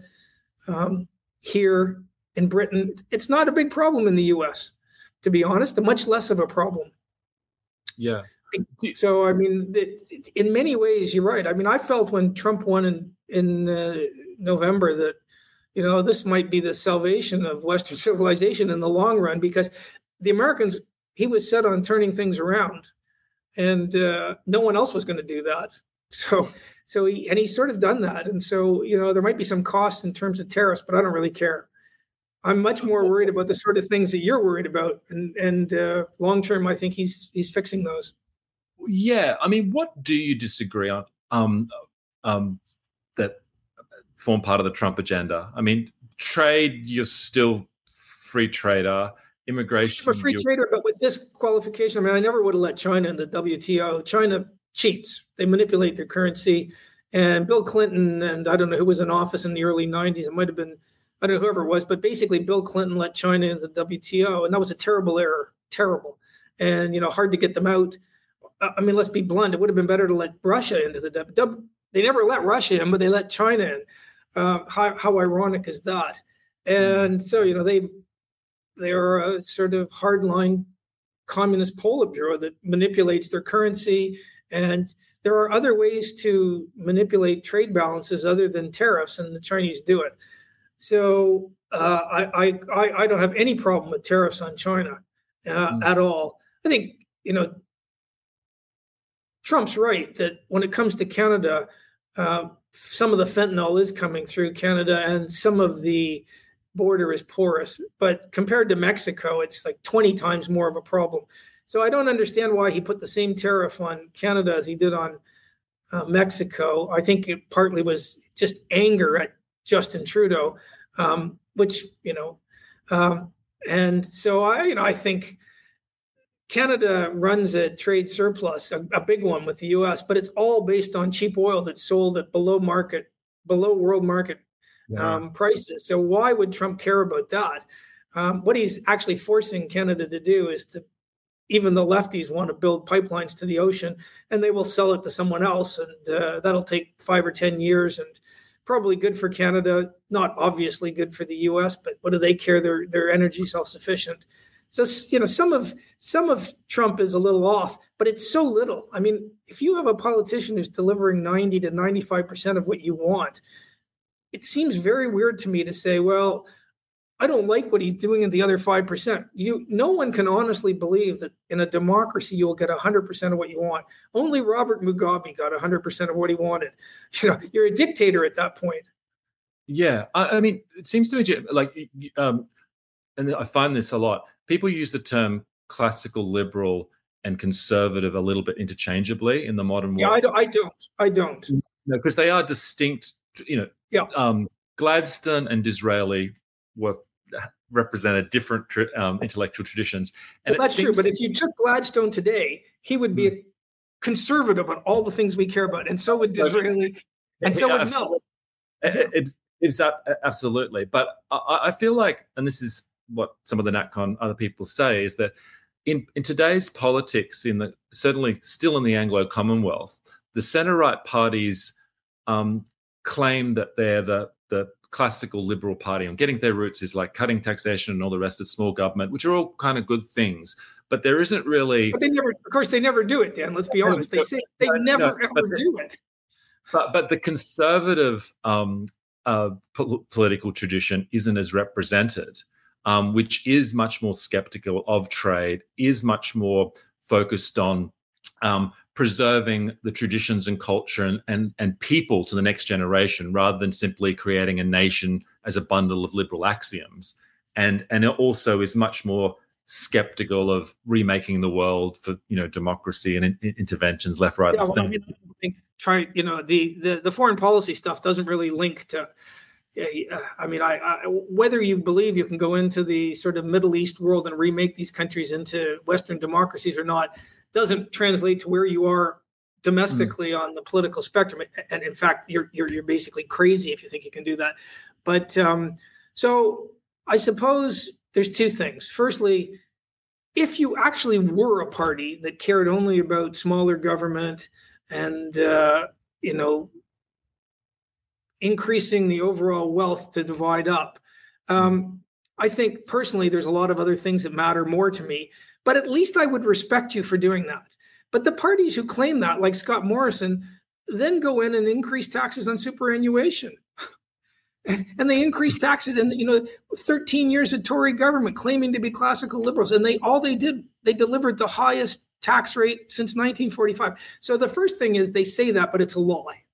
um, here in Britain. It's not a big problem in the U S, to be honest, much less of a problem. Yeah. So, I mean, in many ways, you're right. I mean, I felt when Trump won in, in uh, November that, you know, this might be the salvation of Western civilization in the long run, because the Americans, he was set on turning things around, and uh, no one else was going to do that. So, so he, and he's sort of done that. And so, you know, there might be some costs in terms of tariffs, but I don't really care. I'm much more worried about the sort of things that you're worried about. And, and uh, long term, I think he's he's fixing those. Yeah, I mean, what do you disagree on um, um, that form part of the Trump agenda? I mean, trade, you're still free trader. Immigration, I'm a free trader, but with this qualification, I mean, I never would have let China in the W T O. China cheats; they manipulate their currency. And Bill Clinton, and I don't know who was in office in the early nineties. It might have been, I don't know, whoever it was, but basically, Bill Clinton let China into the W T O, and that was a terrible error, terrible, and you know, hard to get them out. I mean, let's be blunt. It would have been better to let Russia into the W T O. They never let Russia in, but they let China in. Uh, how, how ironic is that? And so, you know, they they are a sort of hardline communist Politburo that manipulates their currency. And there are other ways to manipulate trade balances other than tariffs, and the Chinese do it. So uh, I, I I don't have any problem with tariffs on China uh, mm. at all. I think, you know, Trump's right that when it comes to Canada, uh, some of the fentanyl is coming through Canada and some of the border is porous. But compared to Mexico, it's like twenty times more of a problem. So I don't understand why he put the same tariff on Canada as he did on uh, Mexico. I think it partly was just anger at Justin Trudeau, um, which, you know, um, and so I, you know, I think Canada runs a trade surplus, a, a big one with the U S, but it's all based on cheap oil that's sold at below market, below world market yeah. um, prices. So why would Trump care about that? Um, what he's actually forcing Canada to do is to, even the lefties want to build pipelines to the ocean, and they will sell it to someone else, and uh, that'll take five or ten years, and probably good for Canada, not obviously good for the U S, but what do they care? They're they're energy self-sufficient. So, you know, some of some of Trump is a little off, but it's so little. I mean, if you have a politician who's delivering ninety to ninety-five percent of what you want, it seems very weird to me to say, well, I don't like what he's doing in the other five percent. You, no one can honestly believe that in a democracy you'll get one hundred percent of what you want. Only Robert Mugabe got one hundred percent of what he wanted. You know, you're a dictator at that point. Yeah, I, I mean, it seems to me like, um, and I find this a lot. People use the term classical liberal and conservative a little bit interchangeably in the modern world. Yeah, I don't. I don't. I don't. No, because they are distinct. You know, yeah. Um, Gladstone and Disraeli were represented different um, intellectual traditions. And well, that's true. But if you took Gladstone today, he would be mm. a conservative on all the things we care about, and so would Disraeli, and so yeah, would Mill. It, it's, it's absolutely. But I, I feel like, and this is what some of the NatCon other people say, is that in, in today's politics, in the certainly still in the Anglo Commonwealth, the centre-right parties um, claim that they're the the classical liberal party. And getting their roots is like cutting taxation and all the rest of small government, which are all kind of good things. But there isn't really. But they never, of course, they never do it, Dan. Let's be honest. They say they no, never no, ever the, do it. But but the conservative um, uh, po- political tradition isn't as represented, um, which is much more skeptical of trade, is much more focused on um, preserving the traditions and culture and, and, and people to the next generation, rather than simply creating a nation as a bundle of liberal axioms. And and it also is much more skeptical of remaking the world for, you know, democracy and in, interventions left, right, yeah, and well, center. I think try you know the, the the foreign policy stuff doesn't really link to. I mean, I, I whether you believe you can go into the sort of Middle East world and remake these countries into Western democracies or not doesn't translate to where you are domestically mm. on the political spectrum. And in fact, you're you're you're basically crazy if you think you can do that. But um, so I suppose there's two things. Firstly, if you actually were a party that cared only about smaller government and, uh, you know, increasing the overall wealth to divide up, um, I think personally there's a lot of other things that matter more to me, but at least I would respect you for doing that. But the parties who claim that, like Scott Morrison, then go in and increase taxes on superannuation. And they increased taxes, and you know, thirteen years of Tory government claiming to be classical liberals, and they all they did they delivered the highest tax rate since nineteen forty-five. So the first thing is they say that, but it's a lie.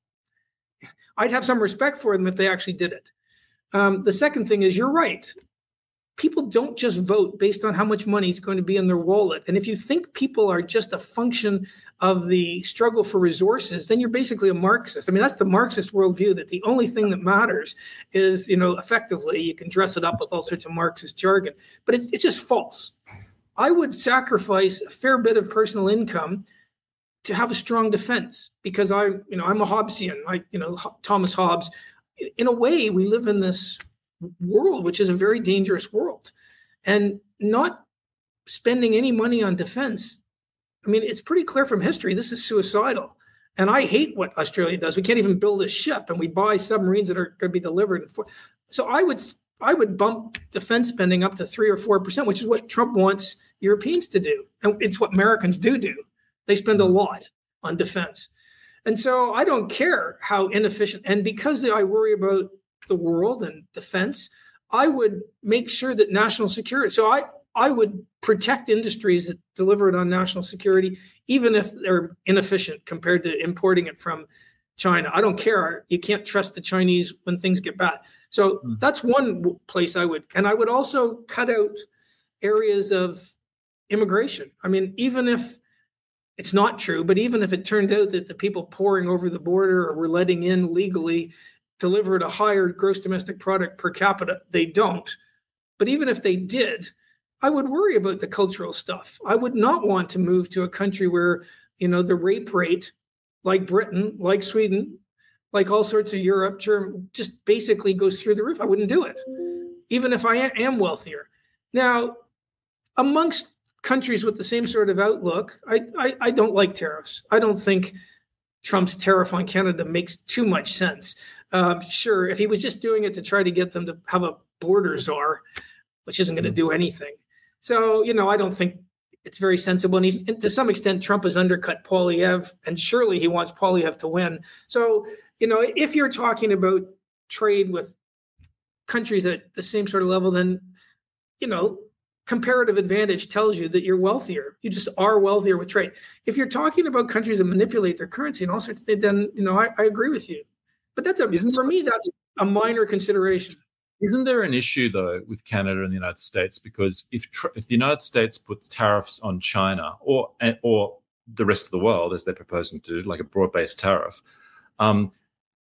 I'd have some respect for them if they actually did it. Um, the second thing is you're right. People don't just vote based on how much money is going to be in their wallet. And if you think people are just a function of the struggle for resources, then you're basically a Marxist. I mean, that's the Marxist worldview, that the only thing that matters is, you know, effectively, you can dress it up with all sorts of Marxist jargon, but it's, it's just false. I would sacrifice a fair bit of personal income to have a strong defense because I, you know, I'm a Hobbesian. I, you know, Thomas Hobbes. In a way, we live in this world, which is a very dangerous world, and not spending any money on defense. I mean, it's pretty clear from history, this is suicidal. And I hate what Australia does. We can't even build a ship, and we buy submarines that are going to be delivered. For, so I would, I would bump defense spending up to three or four percent, which is what Trump wants Europeans to do. And it's what Americans do do. They spend a lot on defense. And so I don't care how inefficient, and because I worry about the world and defense, I would make sure that national security, so I, I would protect industries that deliver it on national security, even if they're inefficient compared to importing it from China. I don't care. You can't trust the Chinese when things get bad. So mm. that's one place I would, and I would also cut out areas of immigration. I mean, even if it's not true, but even if it turned out that the people pouring over the border or were letting in legally delivered a higher gross domestic product per capita, they don't. But even if they did, I would worry about the cultural stuff. I would not want to move to a country where, you know, the rape rate, like Britain, like Sweden, like all sorts of Europe, Germany, just basically goes through the roof. I wouldn't do it, even if I am wealthier. Now, amongst countries with the same sort of outlook, I, I, I don't like tariffs. I don't think Trump's tariff on Canada makes too much sense. Um, sure, if he was just doing it to try to get them to have a border czar, which isn't going to do anything. So, you know, I don't think it's very sensible. And he's, and to some extent, Trump has undercut Poilievre, and surely he wants Poilievre to win. So, you know, if you're talking about trade with countries at the same sort of level, then, you know, comparative advantage tells you that you're wealthier. You just are wealthier with trade. If you're talking about countries that manipulate their currency and all sorts of things, then, you know, I, I agree with you. But that's a, isn't for me, that's a minor consideration. Isn't there an issue, though, with Canada and the United States? Because if tr- if the United States puts tariffs on China or or the rest of the world, as they're proposing to do, like a broad-based tariff, um,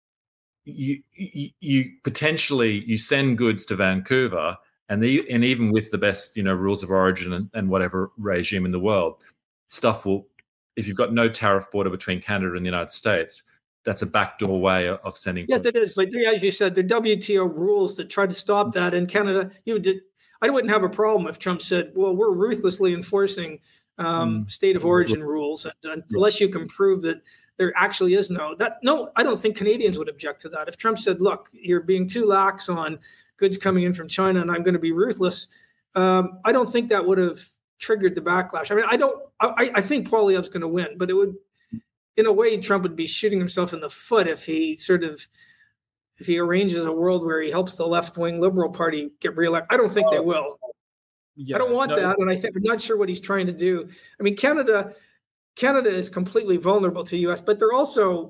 you, you you potentially you send goods to Vancouver, and the and even with the best, you know, rules of origin and, and whatever regime in the world, stuff will, if you've got no tariff border between Canada and the United States, that's a backdoor way of sending. Yeah, that is. But as you said, the W T O rules that try to stop that in Canada, you did. I wouldn't have a problem if Trump said, well, we're ruthlessly enforcing um, mm. state of origin rules, and, unless you can prove that there actually is no that. No, I don't think Canadians would object to that. If Trump said, "Look, you're being too lax on goods coming in from China, and I'm going to be ruthless," um, I don't think that would have triggered the backlash. I mean, I don't. I, I think Poilievre's going to win, but it would, in a way, Trump would be shooting himself in the foot if he sort of if he arranges a world where he helps the left-wing Liberal Party get reelected. I don't think they will. Yes, I don't want no, that, and I think I'm not sure what he's trying to do. I mean, Canada, Canada is completely vulnerable to the U S, but they're also,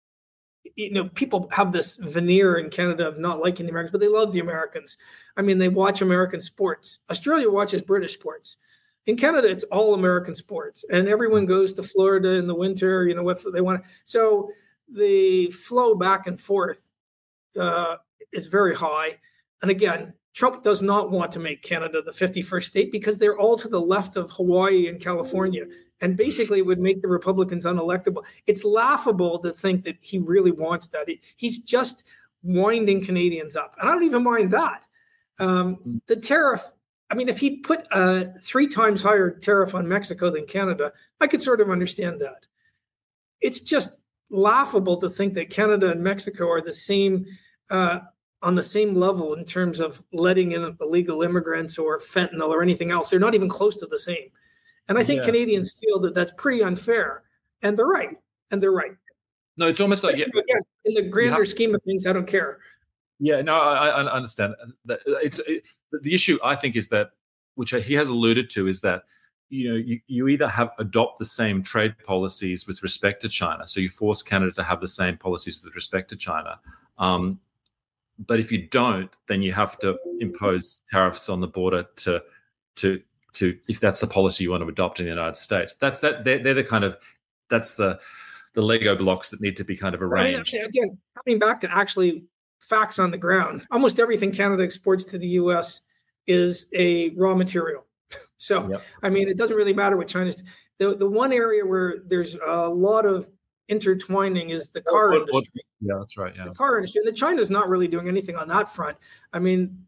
you know, people have this veneer in Canada of not liking the Americans, but they love the Americans. I mean, they watch American sports. Australia watches British sports. In Canada, it's all American sports, and everyone goes to Florida in the winter. You know, if they want. So the flow back and forth uh, is very high, and again, Trump does not want to make Canada the fifty-first state because they're all to the left of Hawaii and California, and basically would make the Republicans unelectable. It's laughable to think that he really wants that. He, he's just winding Canadians up. And I don't even mind that. Um, the tariff, I mean, if he put a three times higher tariff on Mexico than Canada, I could sort of understand that. It's just laughable to think that Canada and Mexico are the same uh, on the same level in terms of letting in illegal immigrants or fentanyl or anything else. They're not even close to the same. And I think yeah. Canadians feel that that's pretty unfair. And they're right. And they're right. No, it's almost like... Yeah, again, in the grander have, scheme of things, I don't care. Yeah, no, I, I understand. It's it, the issue, I think, is that, which he has alluded to, is that, you know, you, you either have adopt the same trade policies with respect to China. So you force Canada to have the same policies with respect to China. Um, But if you don't, then you have to impose tariffs on the border to, to, to if that's the policy you want to adopt in the United States. That's that. They're, they're the kind of that's the the Lego blocks that need to be kind of arranged. I mean, again, coming back to actually facts on the ground, almost everything Canada exports to the U S is a raw material. So, yep. I mean, it doesn't really matter what China's. The the one area where there's a lot of intertwining is the car what, industry. What, yeah, that's right. Yeah, the car industry. And the China's not really doing anything on that front. I mean,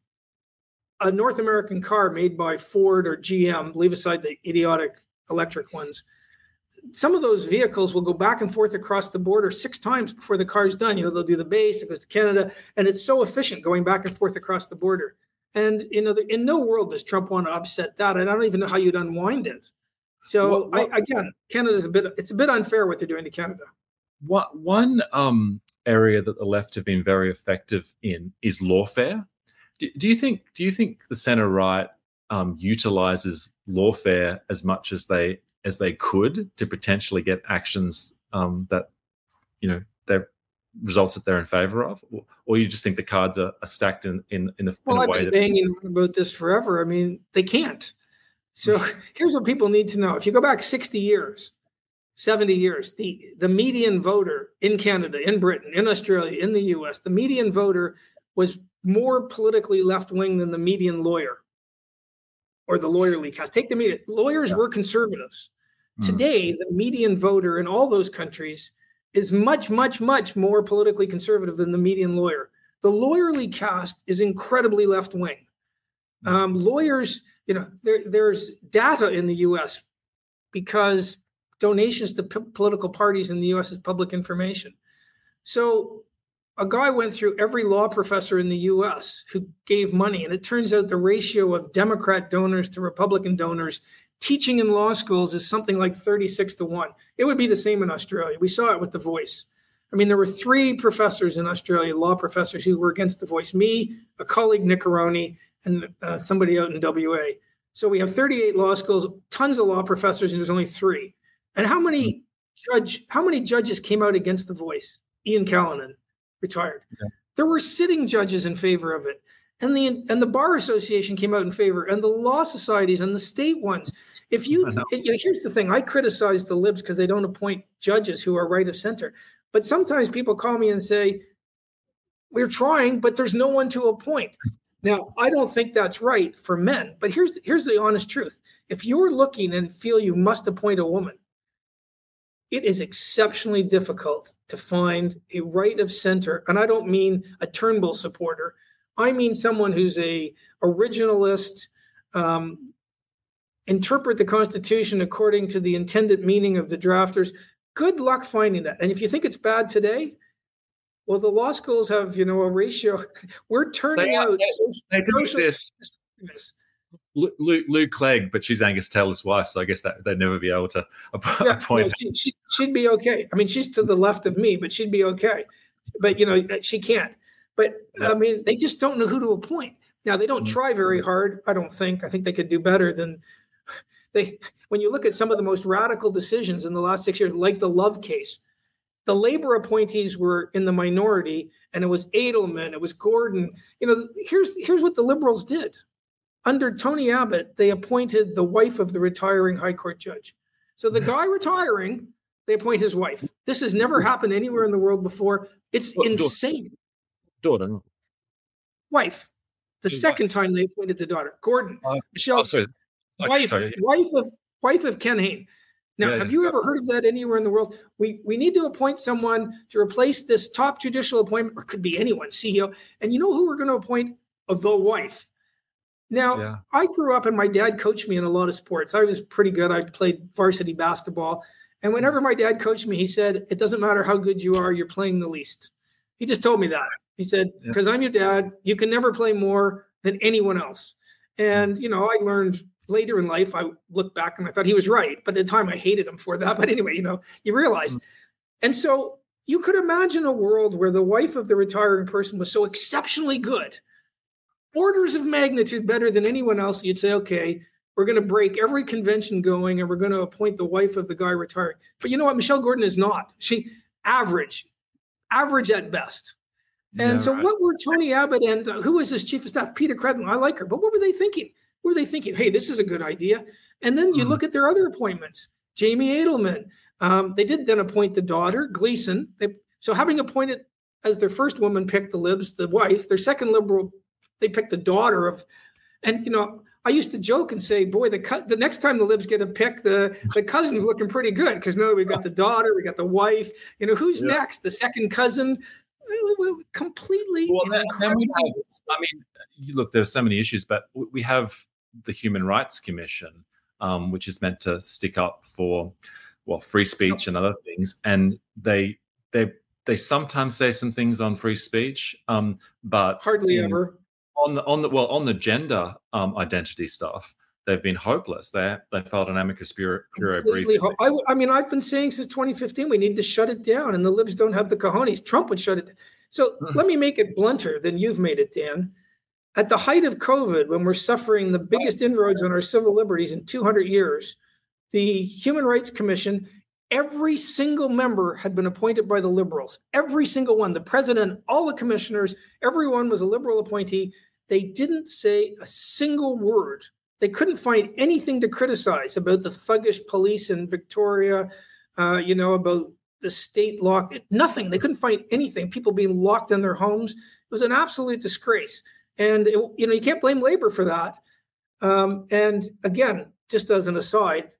a North American car made by Ford or G M, leave aside the idiotic electric ones, some of those vehicles will go back and forth across the border six times before the car's done. You know, they'll do the base, it goes to Canada, and it's so efficient going back and forth across the border. And, you know, in no world does Trump want to upset that. And I don't even know how you'd unwind it. So, well, I, again, Canada's a bit, it's a bit unfair what they're doing to Canada. What, one um, area that the left have been very effective in is lawfare. Do, do you think, do you think the center right um, utilizes lawfare as much as they, as they could to potentially get actions um, that, you know, they're results that they're in favor of, or, or you just think the cards are, are stacked in in in, the, well, in a I've way been that banging about this forever. I mean, they can't. So here's what people need to know: if you go back sixty years, seventy years, the the median voter in Canada, in Britain, in Australia, in the U S, the median voter was more politically left wing than the median lawyer or the lawyerly cast. Take the median. Lawyers yeah. were conservatives. Mm. Today, the median voter in all those countries is much, much, much more politically conservative than the median lawyer. The lawyerly caste is incredibly left-wing. Um, lawyers, you know, there, there's data in the U S because donations to p- political parties in the U S is public information. So a guy went through every law professor in the U S who gave money, and it turns out the ratio of Democrat donors to Republican donors teaching in law schools is something like thirty-six to one. It would be the same in Australia. We saw it with The Voice. I mean, there were three professors in Australia, law professors, who were against The Voice. Me, a colleague, Nick Aroni, and uh, somebody out in W A. So we have thirty-eight law schools, tons of law professors, and there's only three. And how many judge? How many judges came out against The Voice? Ian Callanan, retired. Yeah. There were sitting judges in favor of it. And the and the Bar Association came out in favor, and the law societies and the state ones. If you, you know, here's the thing: I criticize the libs because they don't appoint judges who are right of center. But sometimes people call me and say, "We're trying, but there's no one to appoint." Now, I don't think that's right for men. But here's here's the honest truth: if you're looking and feel you must appoint a woman, it is exceptionally difficult to find a right of center, and I don't mean a Turnbull supporter. I mean someone who's a originalist, um, interpret the Constitution according to the intended meaning of the drafters, Good luck finding that. And if you think it's bad today, well, the law schools have, you know, a ratio. We're turning They are- out they- they do social this. this. Lou, Lou, Lou Clegg, but she's Angus Taylor's wife, so I guess that they'd never be able to app- Yeah, appoint. no, she, she, she'd be okay. I mean, she's to the left of me, but she'd be okay. But, you know, she can't. But, Yeah. I mean, they just don't know who to appoint. Now, they don't Mhm. try very hard, I don't think. I think they could do better than they. When you look at some of the most radical decisions in the last six years, like the Love case, the Labor appointees were in the minority, and it was Edelman, it was Gordon. You know, here's here's what the Liberals did. Under Tony Abbott, they appointed the wife of the retiring High Court judge. So the guy retiring, they appoint his wife. This has never happened anywhere in the world before. It's Well, daughter. insane. Daughter. no. Wife. The His second wife. time they appointed the daughter. Gordon. Oh, Michelle. Oh, sorry. Okay, wife, sorry. wife of wife of Ken Hayne. Now, Yeah, have yeah. you ever heard of that anywhere in the world? We we need to appoint someone to replace this top judicial appointment, or it could be anyone, C E O. And you know who we're going to appoint? Uh, the wife. Now, Yeah. I grew up and my dad coached me in a lot of sports. I was pretty good. I played varsity basketball. And whenever my dad coached me, he said, it doesn't matter how good you are, you're playing the least. He just told me that. He said, Yeah. because I'm your dad, you can never play more than anyone else. And, you know, I learned later in life, I look back and I thought he was right. But at the time I hated him for that. But anyway, you know, you realize. And so you could imagine a world where the wife of the retiring person was so exceptionally good, orders of magnitude better than anyone else. You'd say, okay, we're going to break every convention going and we're going to appoint the wife of the guy retiring. But you know what? Michelle Gordon is not. She average, average at best. And Yeah, so right. what were Tony Abbott and uh, who was his chief of staff? Peter Credlin. I like her. But what were they thinking? What were they thinking? Hey, this is a good idea. And then you Mhm. look at their other appointments. Jamie Edelman. Um, they did then appoint the daughter, Gleason. They, so having appointed as their first woman picked the Libs, the wife, their second Liberal, they picked the daughter of, and you know, I used to joke and say, boy, the co- the next time the Libs get a pick, the, the cousin's looking pretty good because now we've got the daughter, we got the wife. You know, who's Yeah. next? The second cousin? Completely Well, then, then we incredible. have, I mean, you look, there are so many issues, but w- we have the Human Rights Commission, um, which is meant to stick up for, well, free speech and other things. And they they they sometimes say some things on free speech, um, but Hardly in- ever. on the on the well on the gender um, identity stuff, they've been hopeless. They they filed an amicus curiae brief. Completely ho- I, w- I mean, I've been saying since twenty fifteen, we need to shut it down, and the Libs don't have the cojones. Trump would shut it down. So Mhm. let me make it blunter than you've made it, Dan. At the height of COVID, when we're suffering the biggest inroads on our civil liberties in two hundred years, the Human Rights Commission, every single member had been appointed by the Liberals. Every single one, the president, all the commissioners, everyone was a Liberal appointee. They didn't say a single word. They couldn't find anything to criticize about the thuggish police in Victoria, uh, you know, about the state lock, nothing. They couldn't find anything. People being locked in their homes. It was an absolute disgrace. And, it, you know, you can't blame labor for that. Um, and again, just as an aside,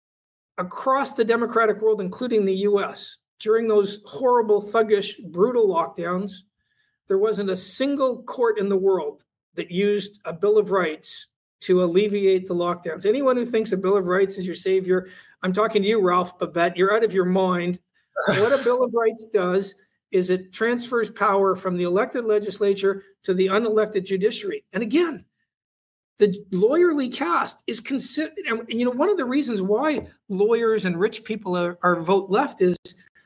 across the democratic world, including the U S, during those horrible, thuggish, brutal lockdowns, there wasn't a single court in the world that used a Bill of Rights to alleviate the lockdowns. Anyone who thinks a Bill of Rights is your savior, I'm talking to you, Ralph Babette, you're out of your mind. What a Bill of Rights does is it transfers power from the elected legislature to the unelected judiciary. And again, the lawyerly caste is considered, and you know, one of the reasons why lawyers and rich people are, are vote left is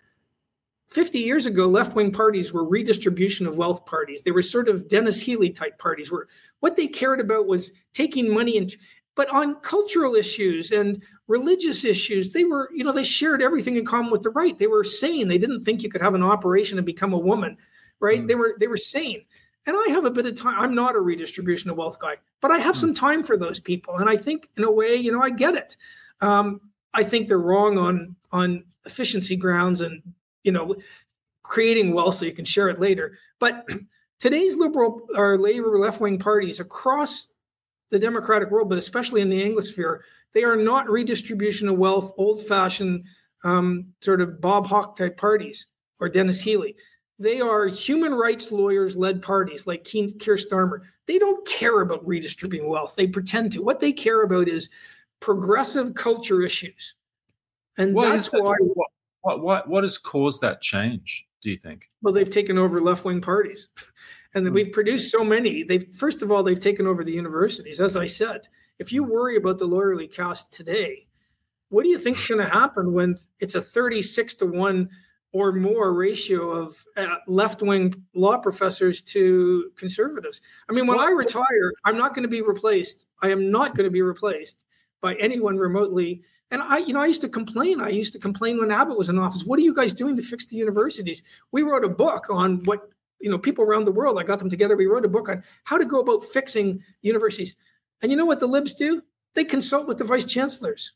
fifty years ago, left-wing parties were redistribution of wealth parties. They were sort of Dennis Healy type parties where what they cared about was taking money and, but on cultural issues and religious issues, they were, you know, they shared everything in common with the right. They were sane. They didn't think you could have an operation and become a woman, right? Mm. They were, they were sane. And I have a bit of time. I'm not a redistribution of wealth guy, but I have mm. some time for those people. And I think in a way, you know, I get it. Um, I think they're wrong on, on efficiency grounds and, you know, creating wealth so you can share it later. But today's liberal or labor left-wing parties across the democratic world, but especially in the Anglosphere, they are not redistribution of wealth, old-fashioned um, sort of Bob Hawke type parties or Dennis Healy. They are human rights lawyers-led parties like Keir Starmer. They don't care about redistributing wealth. They pretend to. What they care about is progressive culture issues. And well, that's why... What what what has caused that change, do you think? Well, they've taken over left-wing parties, and mm. we've produced so many. They've first of all, they've taken over the universities. As I said, if you worry about the lawyerly caste today, what do you think is going to happen when it's a thirty-six to one or more ratio of uh, left-wing law professors to conservatives? I mean, when well, I retire, I'm not going to be replaced. I am not going to be replaced by anyone remotely. And I, you know, I used to complain. I used to complain when Abbott was in office. What are you guys doing to fix the universities? We wrote a book on what, you know, people around the world, I got them together. We wrote a book on how to go about fixing universities. And you know what the libs do? They consult with the vice chancellors.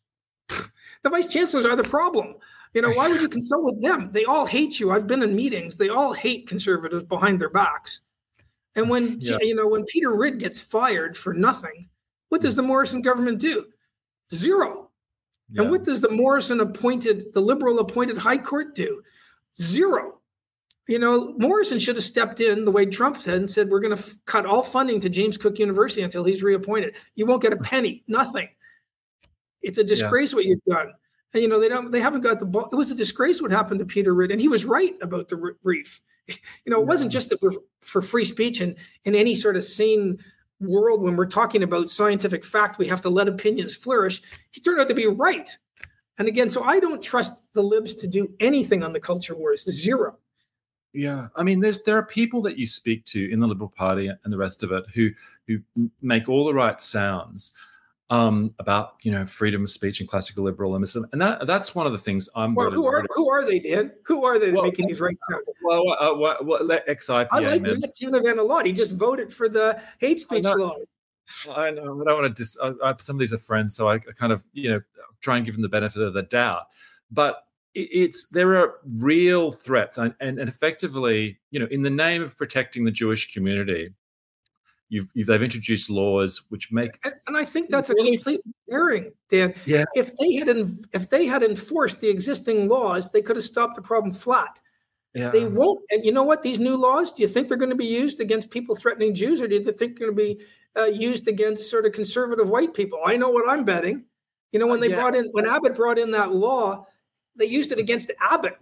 The vice chancellors are the problem. You know, why would you consult with them? They all hate you. I've been in meetings. They all hate conservatives behind their backs. And when, yeah. you know, when Peter Ridd gets fired for nothing, what does the Morrison government do? Zero. Yeah. And what does the Morrison appointed, the Liberal appointed High Court do? Zero. You know, Morrison should have stepped in the way Trump said and said, we're going to f- cut all funding to James Cook University until he's reappointed. You won't get a penny, nothing. It's a disgrace yeah. what you've done. And, you know, they don't, they haven't got the ball. It was a disgrace what happened to Peter Ridd. And he was right about the reef. You know, it wasn't just that we're for free speech and in any sort of sane world, when we're talking about scientific fact, we have to let opinions flourish. He turned out to be right. And again, so I don't trust the libs to do anything on the culture wars. Zero. Yeah, I mean, there's there are people that you speak to in the Liberal Party and the rest of it who who make all the right sounds um, about, you know, freedom of speech and classical liberalism, and that that's one of the things I'm. Well, who are who are they, Dan? Who are they well, making these right sounds? Well, uh, well, well ex I P A. I like Matt Taylor a lot. He just voted for the hate speech I laws. I know. I don't want to. Dis- I, I, some of these are friends, so I kind of, you know, try and give them the benefit of the doubt, but. It's there are real threats, and, and, and effectively, you know, in the name of protecting the Jewish community, you've, you've they've introduced laws which make. And, and I think that's really, a complete erring, Dan. Yeah. If they had if they had enforced the existing laws, they could have stopped the problem flat. Yeah. They won't. And you know what? These new laws, do you think they're going to be used against people threatening Jews, or do you think they're going to be uh, used against sort of conservative white people? I know what I'm betting. You know, when they uh, yeah. brought in when Abbott brought in that law. They used it against Abbott,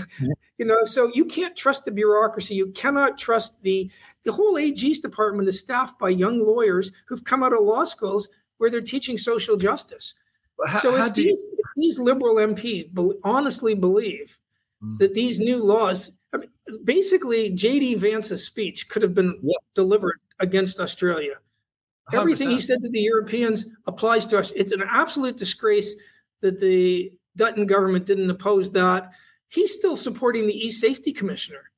you know, so you can't trust the bureaucracy. You cannot trust the, the whole A G's department is staffed by young lawyers who've come out of law schools where they're teaching social justice. How, so if these, you... if these liberal M Ps be, honestly believe mm. that these new laws, I mean, basically J D Vance's speech could have been yep. delivered against Australia. one hundred percent. Everything he said to the Europeans applies to us. It's an absolute disgrace that the Dutton government didn't oppose that. He's still supporting the e-safety commissioner.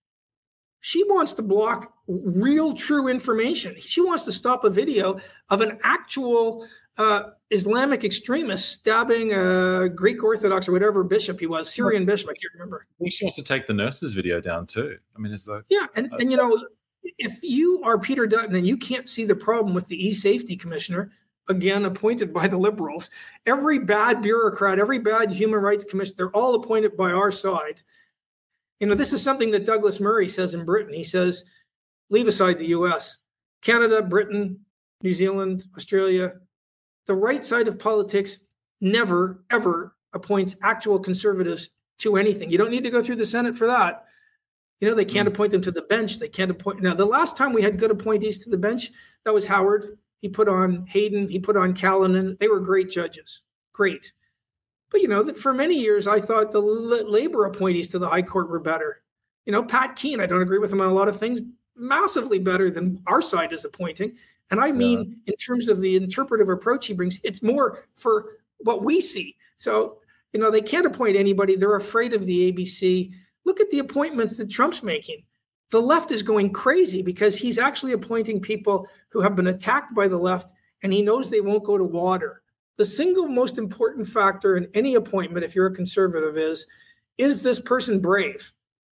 She wants to block real, true information. She wants to stop a video of an actual uh, Islamic extremist stabbing a Greek Orthodox or whatever bishop he was, Syrian bishop. I can't remember. I think she wants to take the nurse's video down too. I mean, is that yeah? And uh, and you know, if you are Peter Dutton and you can't see the problem with the e-safety commissioner, again, appointed by the Liberals. Every bad bureaucrat, every bad human rights commissioner, they're all appointed by our side. You know, this is something that Douglas Murray says in Britain. He says, leave aside the U S, Canada, Britain, New Zealand, Australia. The right side of politics never, ever appoints actual conservatives to anything. You don't need to go through the Senate for that. You know, they can't mm-hmm. appoint them to the bench. They can't appoint. Now, the last time we had good appointees to the bench, that was Howard. He put on Hayden, he put on Callanan. They were great judges, great. But, you know, that for many years, I thought the L- Labor appointees to the High Court were better. You know, Pat Keane, I don't agree with him on a lot of things, massively better than our side is appointing. And I mean, yeah. in terms of the interpretive approach he brings, it's more for what we see. So, you know, they can't appoint anybody. They're afraid of the A B C. Look at the appointments that Trump's making. The left is going crazy because he's actually appointing people who have been attacked by the left, and he knows they won't go to water. The single most important factor in any appointment, if you're a conservative, is, is this person brave?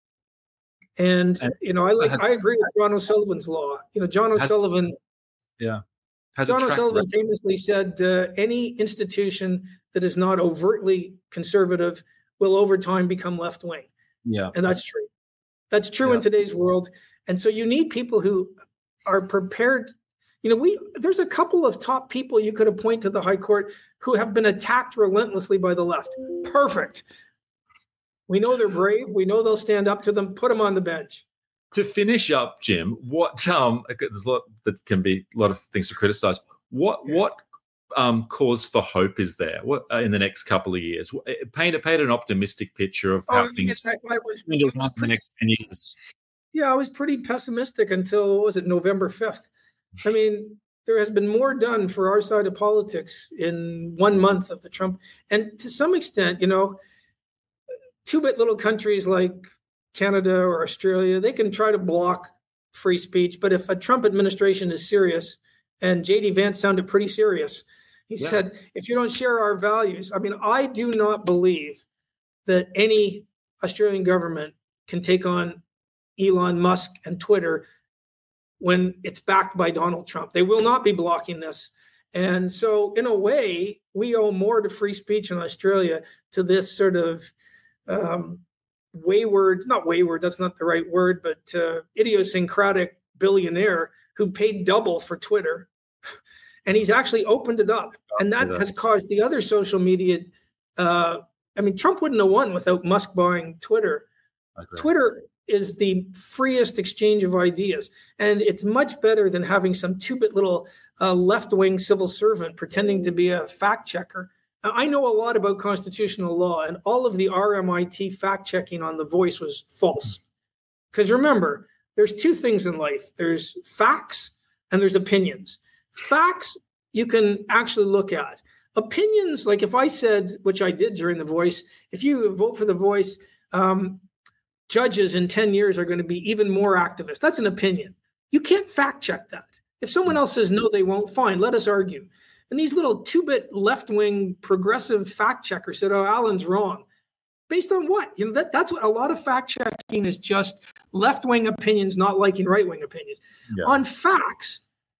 And, and you know, I like, I agree with John O'Sullivan's law. You know, John O'Sullivan. Yeah. Has John O'Sullivan famously said, uh, any institution that is not overtly conservative will over time become left-wing. Yeah. And that's true. That's true yeah. in today's world. And so you need people who are prepared. You know, we there's a couple of top people you could appoint to the High Court who have been attacked relentlessly by the left. Perfect. We know they're brave. We know they'll stand up to them. Put them on the bench. To finish up, Jim, what um, there's a lot that can be a lot of things to criticize. What yeah. what um, cause for hope is there? What uh, in the next couple of years? Paint paint an optimistic picture of how oh, things I, I was, I was in the next ten years. Yeah, I was pretty pessimistic until what was it November fifth. I mean, there has been more done for our side of politics in one month of the Trump, and to some extent, you know, two-bit little countries like Canada or Australia, they can try to block free speech. But if a Trump administration is serious, and J D Vance sounded pretty serious, he yeah. said, if you don't share our values, I mean, I do not believe that any Australian government can take on Elon Musk and Twitter when it's backed by Donald Trump. They will not be blocking this. And so in a way, we owe more to free speech in Australia to this sort of um, wayward, not wayward, that's not the right word, but uh, idiosyncratic billionaire who paid double for Twitter. And he's actually opened it up. And that has caused the other social media. Uh, I mean, Trump wouldn't have won without Musk buying Twitter. Okay. Twitter is the freest exchange of ideas. And it's much better than having some two-bit little uh, left-wing civil servant pretending to be a fact checker. Now, I know a lot about constitutional law, and all of the R M I T fact-checking on The Voice was false. Because remember, there's two things in life. There's facts and there's opinions. Facts you can actually look at. Opinions, like if I said, which I did during The Voice, if you vote for The Voice, um, judges in ten years are going to be even more activist. That's an opinion. You can't fact check that. If someone else says no, they won't, fine, let us argue. And these little two-bit left-wing progressive fact checkers said, oh, Alan's wrong. Based on what? You know, that, that's what a lot of fact checking is, just left-wing opinions not liking right-wing opinions. Yeah. On facts,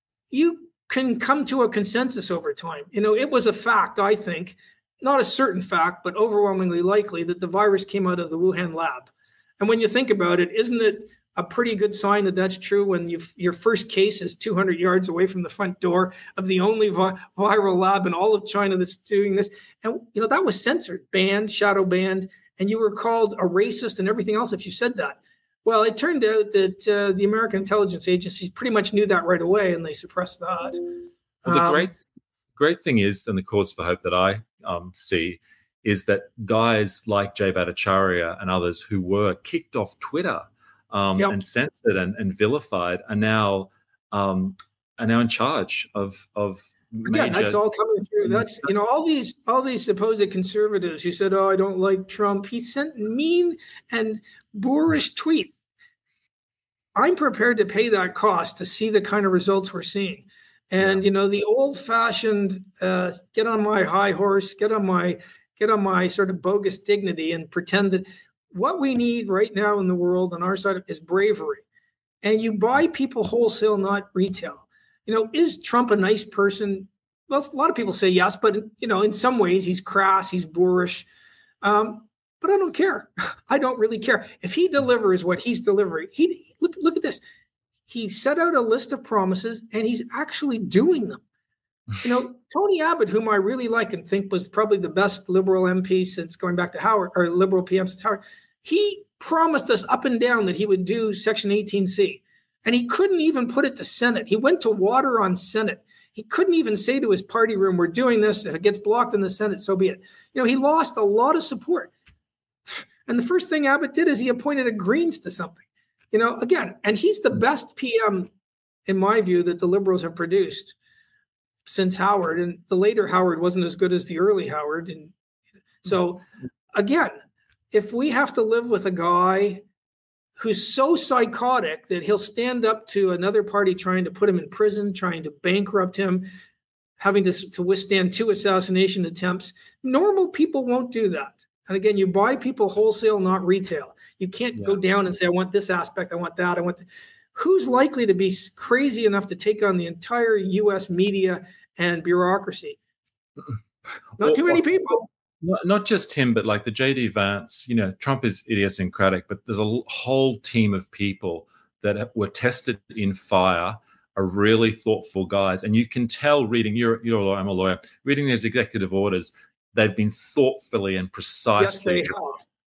you can come to a consensus over time. You know, it was a fact, I think, not a certain fact, but overwhelmingly likely that the virus came out of the Wuhan lab. And when you think about it, isn't it a pretty good sign that that's true when you your first case is two hundred yards away from the front door of the only vi- viral lab in all of China that's doing this? And, you know, that was censored, banned, shadow banned, and you were called a racist and everything else if you said that. Well, it turned out that uh, the American intelligence agencies pretty much knew that right away, and they suppressed that. Well, the um, great, great thing is, and the cause for hope that I um, see, is that guys like Jay Bhattacharya and others who were kicked off Twitter um, yep. and censored and, and vilified are now um, are now in charge of of. Again, major... that's all coming through. That's, you know, all these all these supposed conservatives who said, "Oh, I don't like Trump." He sent mean and boorish tweets. I'm prepared to pay that cost to see the kind of results we're seeing. And yeah. you know, the old-fashioned uh, get on my high horse, get on my get on my sort of bogus dignity and pretend that what we need right now in the world on our side is bravery. And you buy people wholesale, not retail. You know, is Trump a nice person? Well, a lot of people say yes, but, you know, in some ways he's crass, he's boorish. Um, but I don't care. I don't really care. If he delivers what he's delivering, he look, look at this. He set out a list of promises and he's actually doing them. You know, Tony Abbott, whom I really like and think was probably the best Liberal M P since going back to Howard, or Liberal P M since Howard, he promised us up and down that he would do Section eighteen C. And he couldn't even put it to Senate. He went to water on Senate. He couldn't even say to his party room, we're doing this. If it gets blocked in the Senate, so be it. You know, he lost a lot of support. And the first thing Abbott did is he appointed a Greens to something. You know, again, and he's the best P M, in my view, that the Liberals have produced since Howard. And the later Howard wasn't as good as the early Howard. And so, again, if we have to live with a guy who's so psychotic that he'll stand up to another party trying to put him in prison, trying to bankrupt him, having to, to withstand two assassination attempts, normal people won't do that. And again, you buy people wholesale, not retail. You can't yeah. go down and say, I want this aspect, I want that, I want. Th-. Who's likely to be crazy enough to take on the entire U S media and bureaucracy? Not well, too many people. Not, not just him, but like the J D Vance, you know, Trump is idiosyncratic, but there's a whole team of people that were tested in fire, are really thoughtful guys. And you can tell reading, you're, you're a lawyer, I'm a lawyer, reading these executive orders, they've been thoughtfully and precisely yes,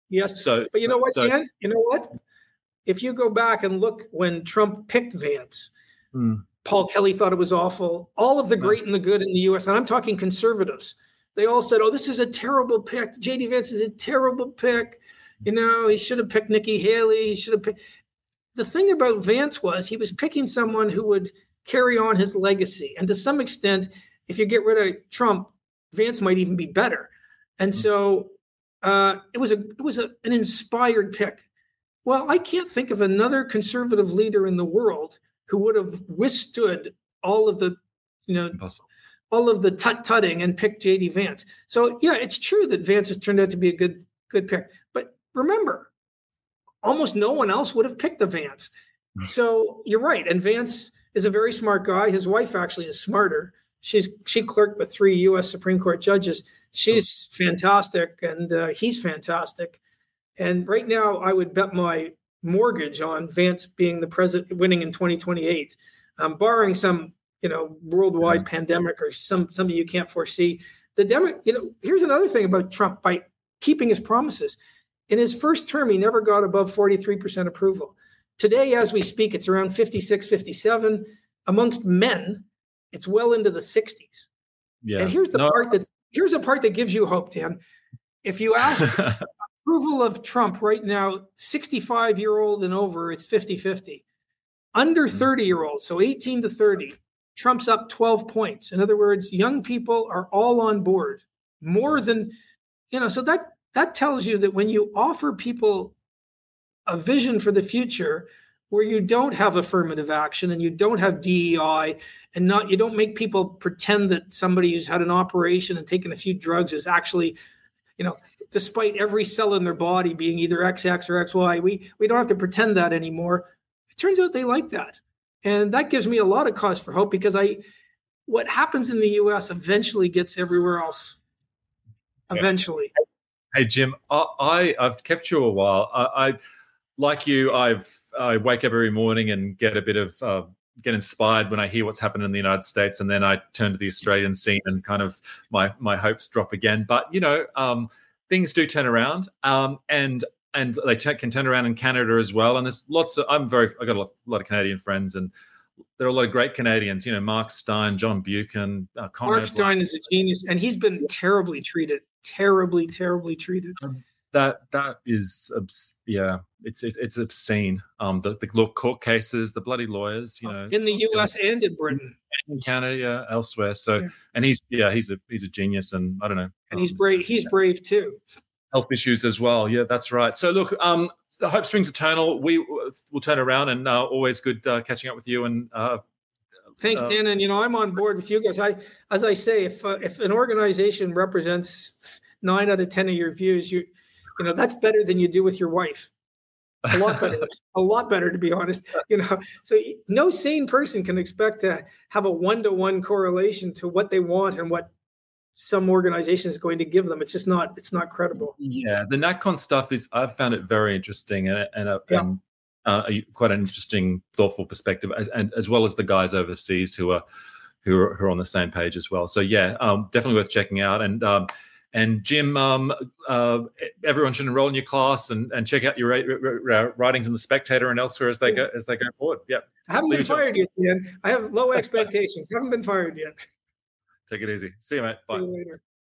Yes. So, but you know what, so, Dan? You know what? If you go back and look when Trump picked Vance, hmm. Paul Kelly thought it was awful. All of the great and the good in the U S, and I'm talking conservatives, they all said, oh, this is a terrible pick. J D Vance is a terrible pick. You know, he should have picked Nikki Haley. He should have picked. The thing about Vance was he was picking someone who would carry on his legacy. And to some extent, if you get rid of Trump, Vance might even be better. And so uh, it was a it was a, an inspired pick. Well, I can't think of another conservative leader in the world who would have withstood all of the, you know, Impossible. all of the tut-tutting and picked J D Vance. So yeah, it's true that Vance has turned out to be a good good pick. But remember, almost no one else would have picked the Vance. So you're right. And Vance is a very smart guy. His wife actually is smarter. She's she clerked with three U S Supreme Court judges. She's fantastic, and uh, he's fantastic. And right now, I would bet my mortgage on Vance being the president, winning in twenty twenty-eight, um, barring some, you know, worldwide mm-hmm. pandemic or some something you can't foresee. The Demo- you know, here's another thing about Trump: by keeping his promises, in his first term, he never got above forty-three percent approval. Today, as we speak, it's around fifty-six, fifty-seven. Amongst men, it's well into the sixties. Yeah. And here's the no. part that's here's a part that gives you hope, Dan. If you ask approval of Trump right now, sixty-five-year-old and over, it's fifty-fifty. Under thirty-year-olds, so eighteen to thirty, Trump's up twelve points. In other words, young people are all on board. More than, you know, so that that tells you that when you offer people a vision for the future where you don't have affirmative action and you don't have D E I and not you don't make people pretend that somebody who's had an operation and taken a few drugs is actually, you know, despite every cell in their body being either X X or X Y, we we don't have to pretend that anymore. It turns out they like that. And that gives me a lot of cause for hope, because I what happens in the U S eventually gets everywhere else. Eventually. Hey, Jim, I, I I've kept you a while. I, I like you, I've I wake up every morning and get a bit of uh, get inspired when I hear what's happening in the United States, and then I turn to the Australian scene and kind of my my hopes drop again. But you know, um, things do turn around, um, and and they t- can turn around in Canada as well. And there's lots of I'm very I got a lot, a lot of Canadian friends, and there are a lot of great Canadians. You know, Mark Steyn, John Buchan, uh, Conrad Mark Steyn is a genius, and he's been terribly treated, terribly, terribly treated. Um, That that is, yeah, it's it's, it's obscene. Um, the, the court cases, the bloody lawyers, you know, in the U S and in Britain, in Canada, yeah, elsewhere. So, yeah. and he's yeah, he's a he's a genius, and I don't know, and he's um, brave. He's brave too. Health issues as well. Yeah, that's right. So look, um, the Hope Springs Eternal. We will turn around, and uh, always good uh, catching up with you. And uh, thanks, uh, Dan. And you know, I'm on board with you guys. I, as I say, if uh, if an organization represents nine out of ten of your views, you. You know, that's better than you do with your wife. A lot better, a lot better, to be honest. You know, so no sane person can expect to have a one-to-one correlation to what they want and what some organization is going to give them. It's just not, it's not credible. Yeah. The NatCon stuff is, I've found it very interesting and, and, a, yeah. and uh, a, quite an interesting, thoughtful perspective, as, and as well as the guys overseas who are, who are, who are on the same page as well. So yeah, um, definitely worth checking out. And, um, And Jim, um, uh, everyone should enroll in your class and, and check out your ra- ra- writings in the Spectator and elsewhere as they go as they go forward. Yep. I haven't Leave been fired yet, Dan. I have low expectations. Haven't been fired yet. Take it easy. See you, mate. Bye. See you later.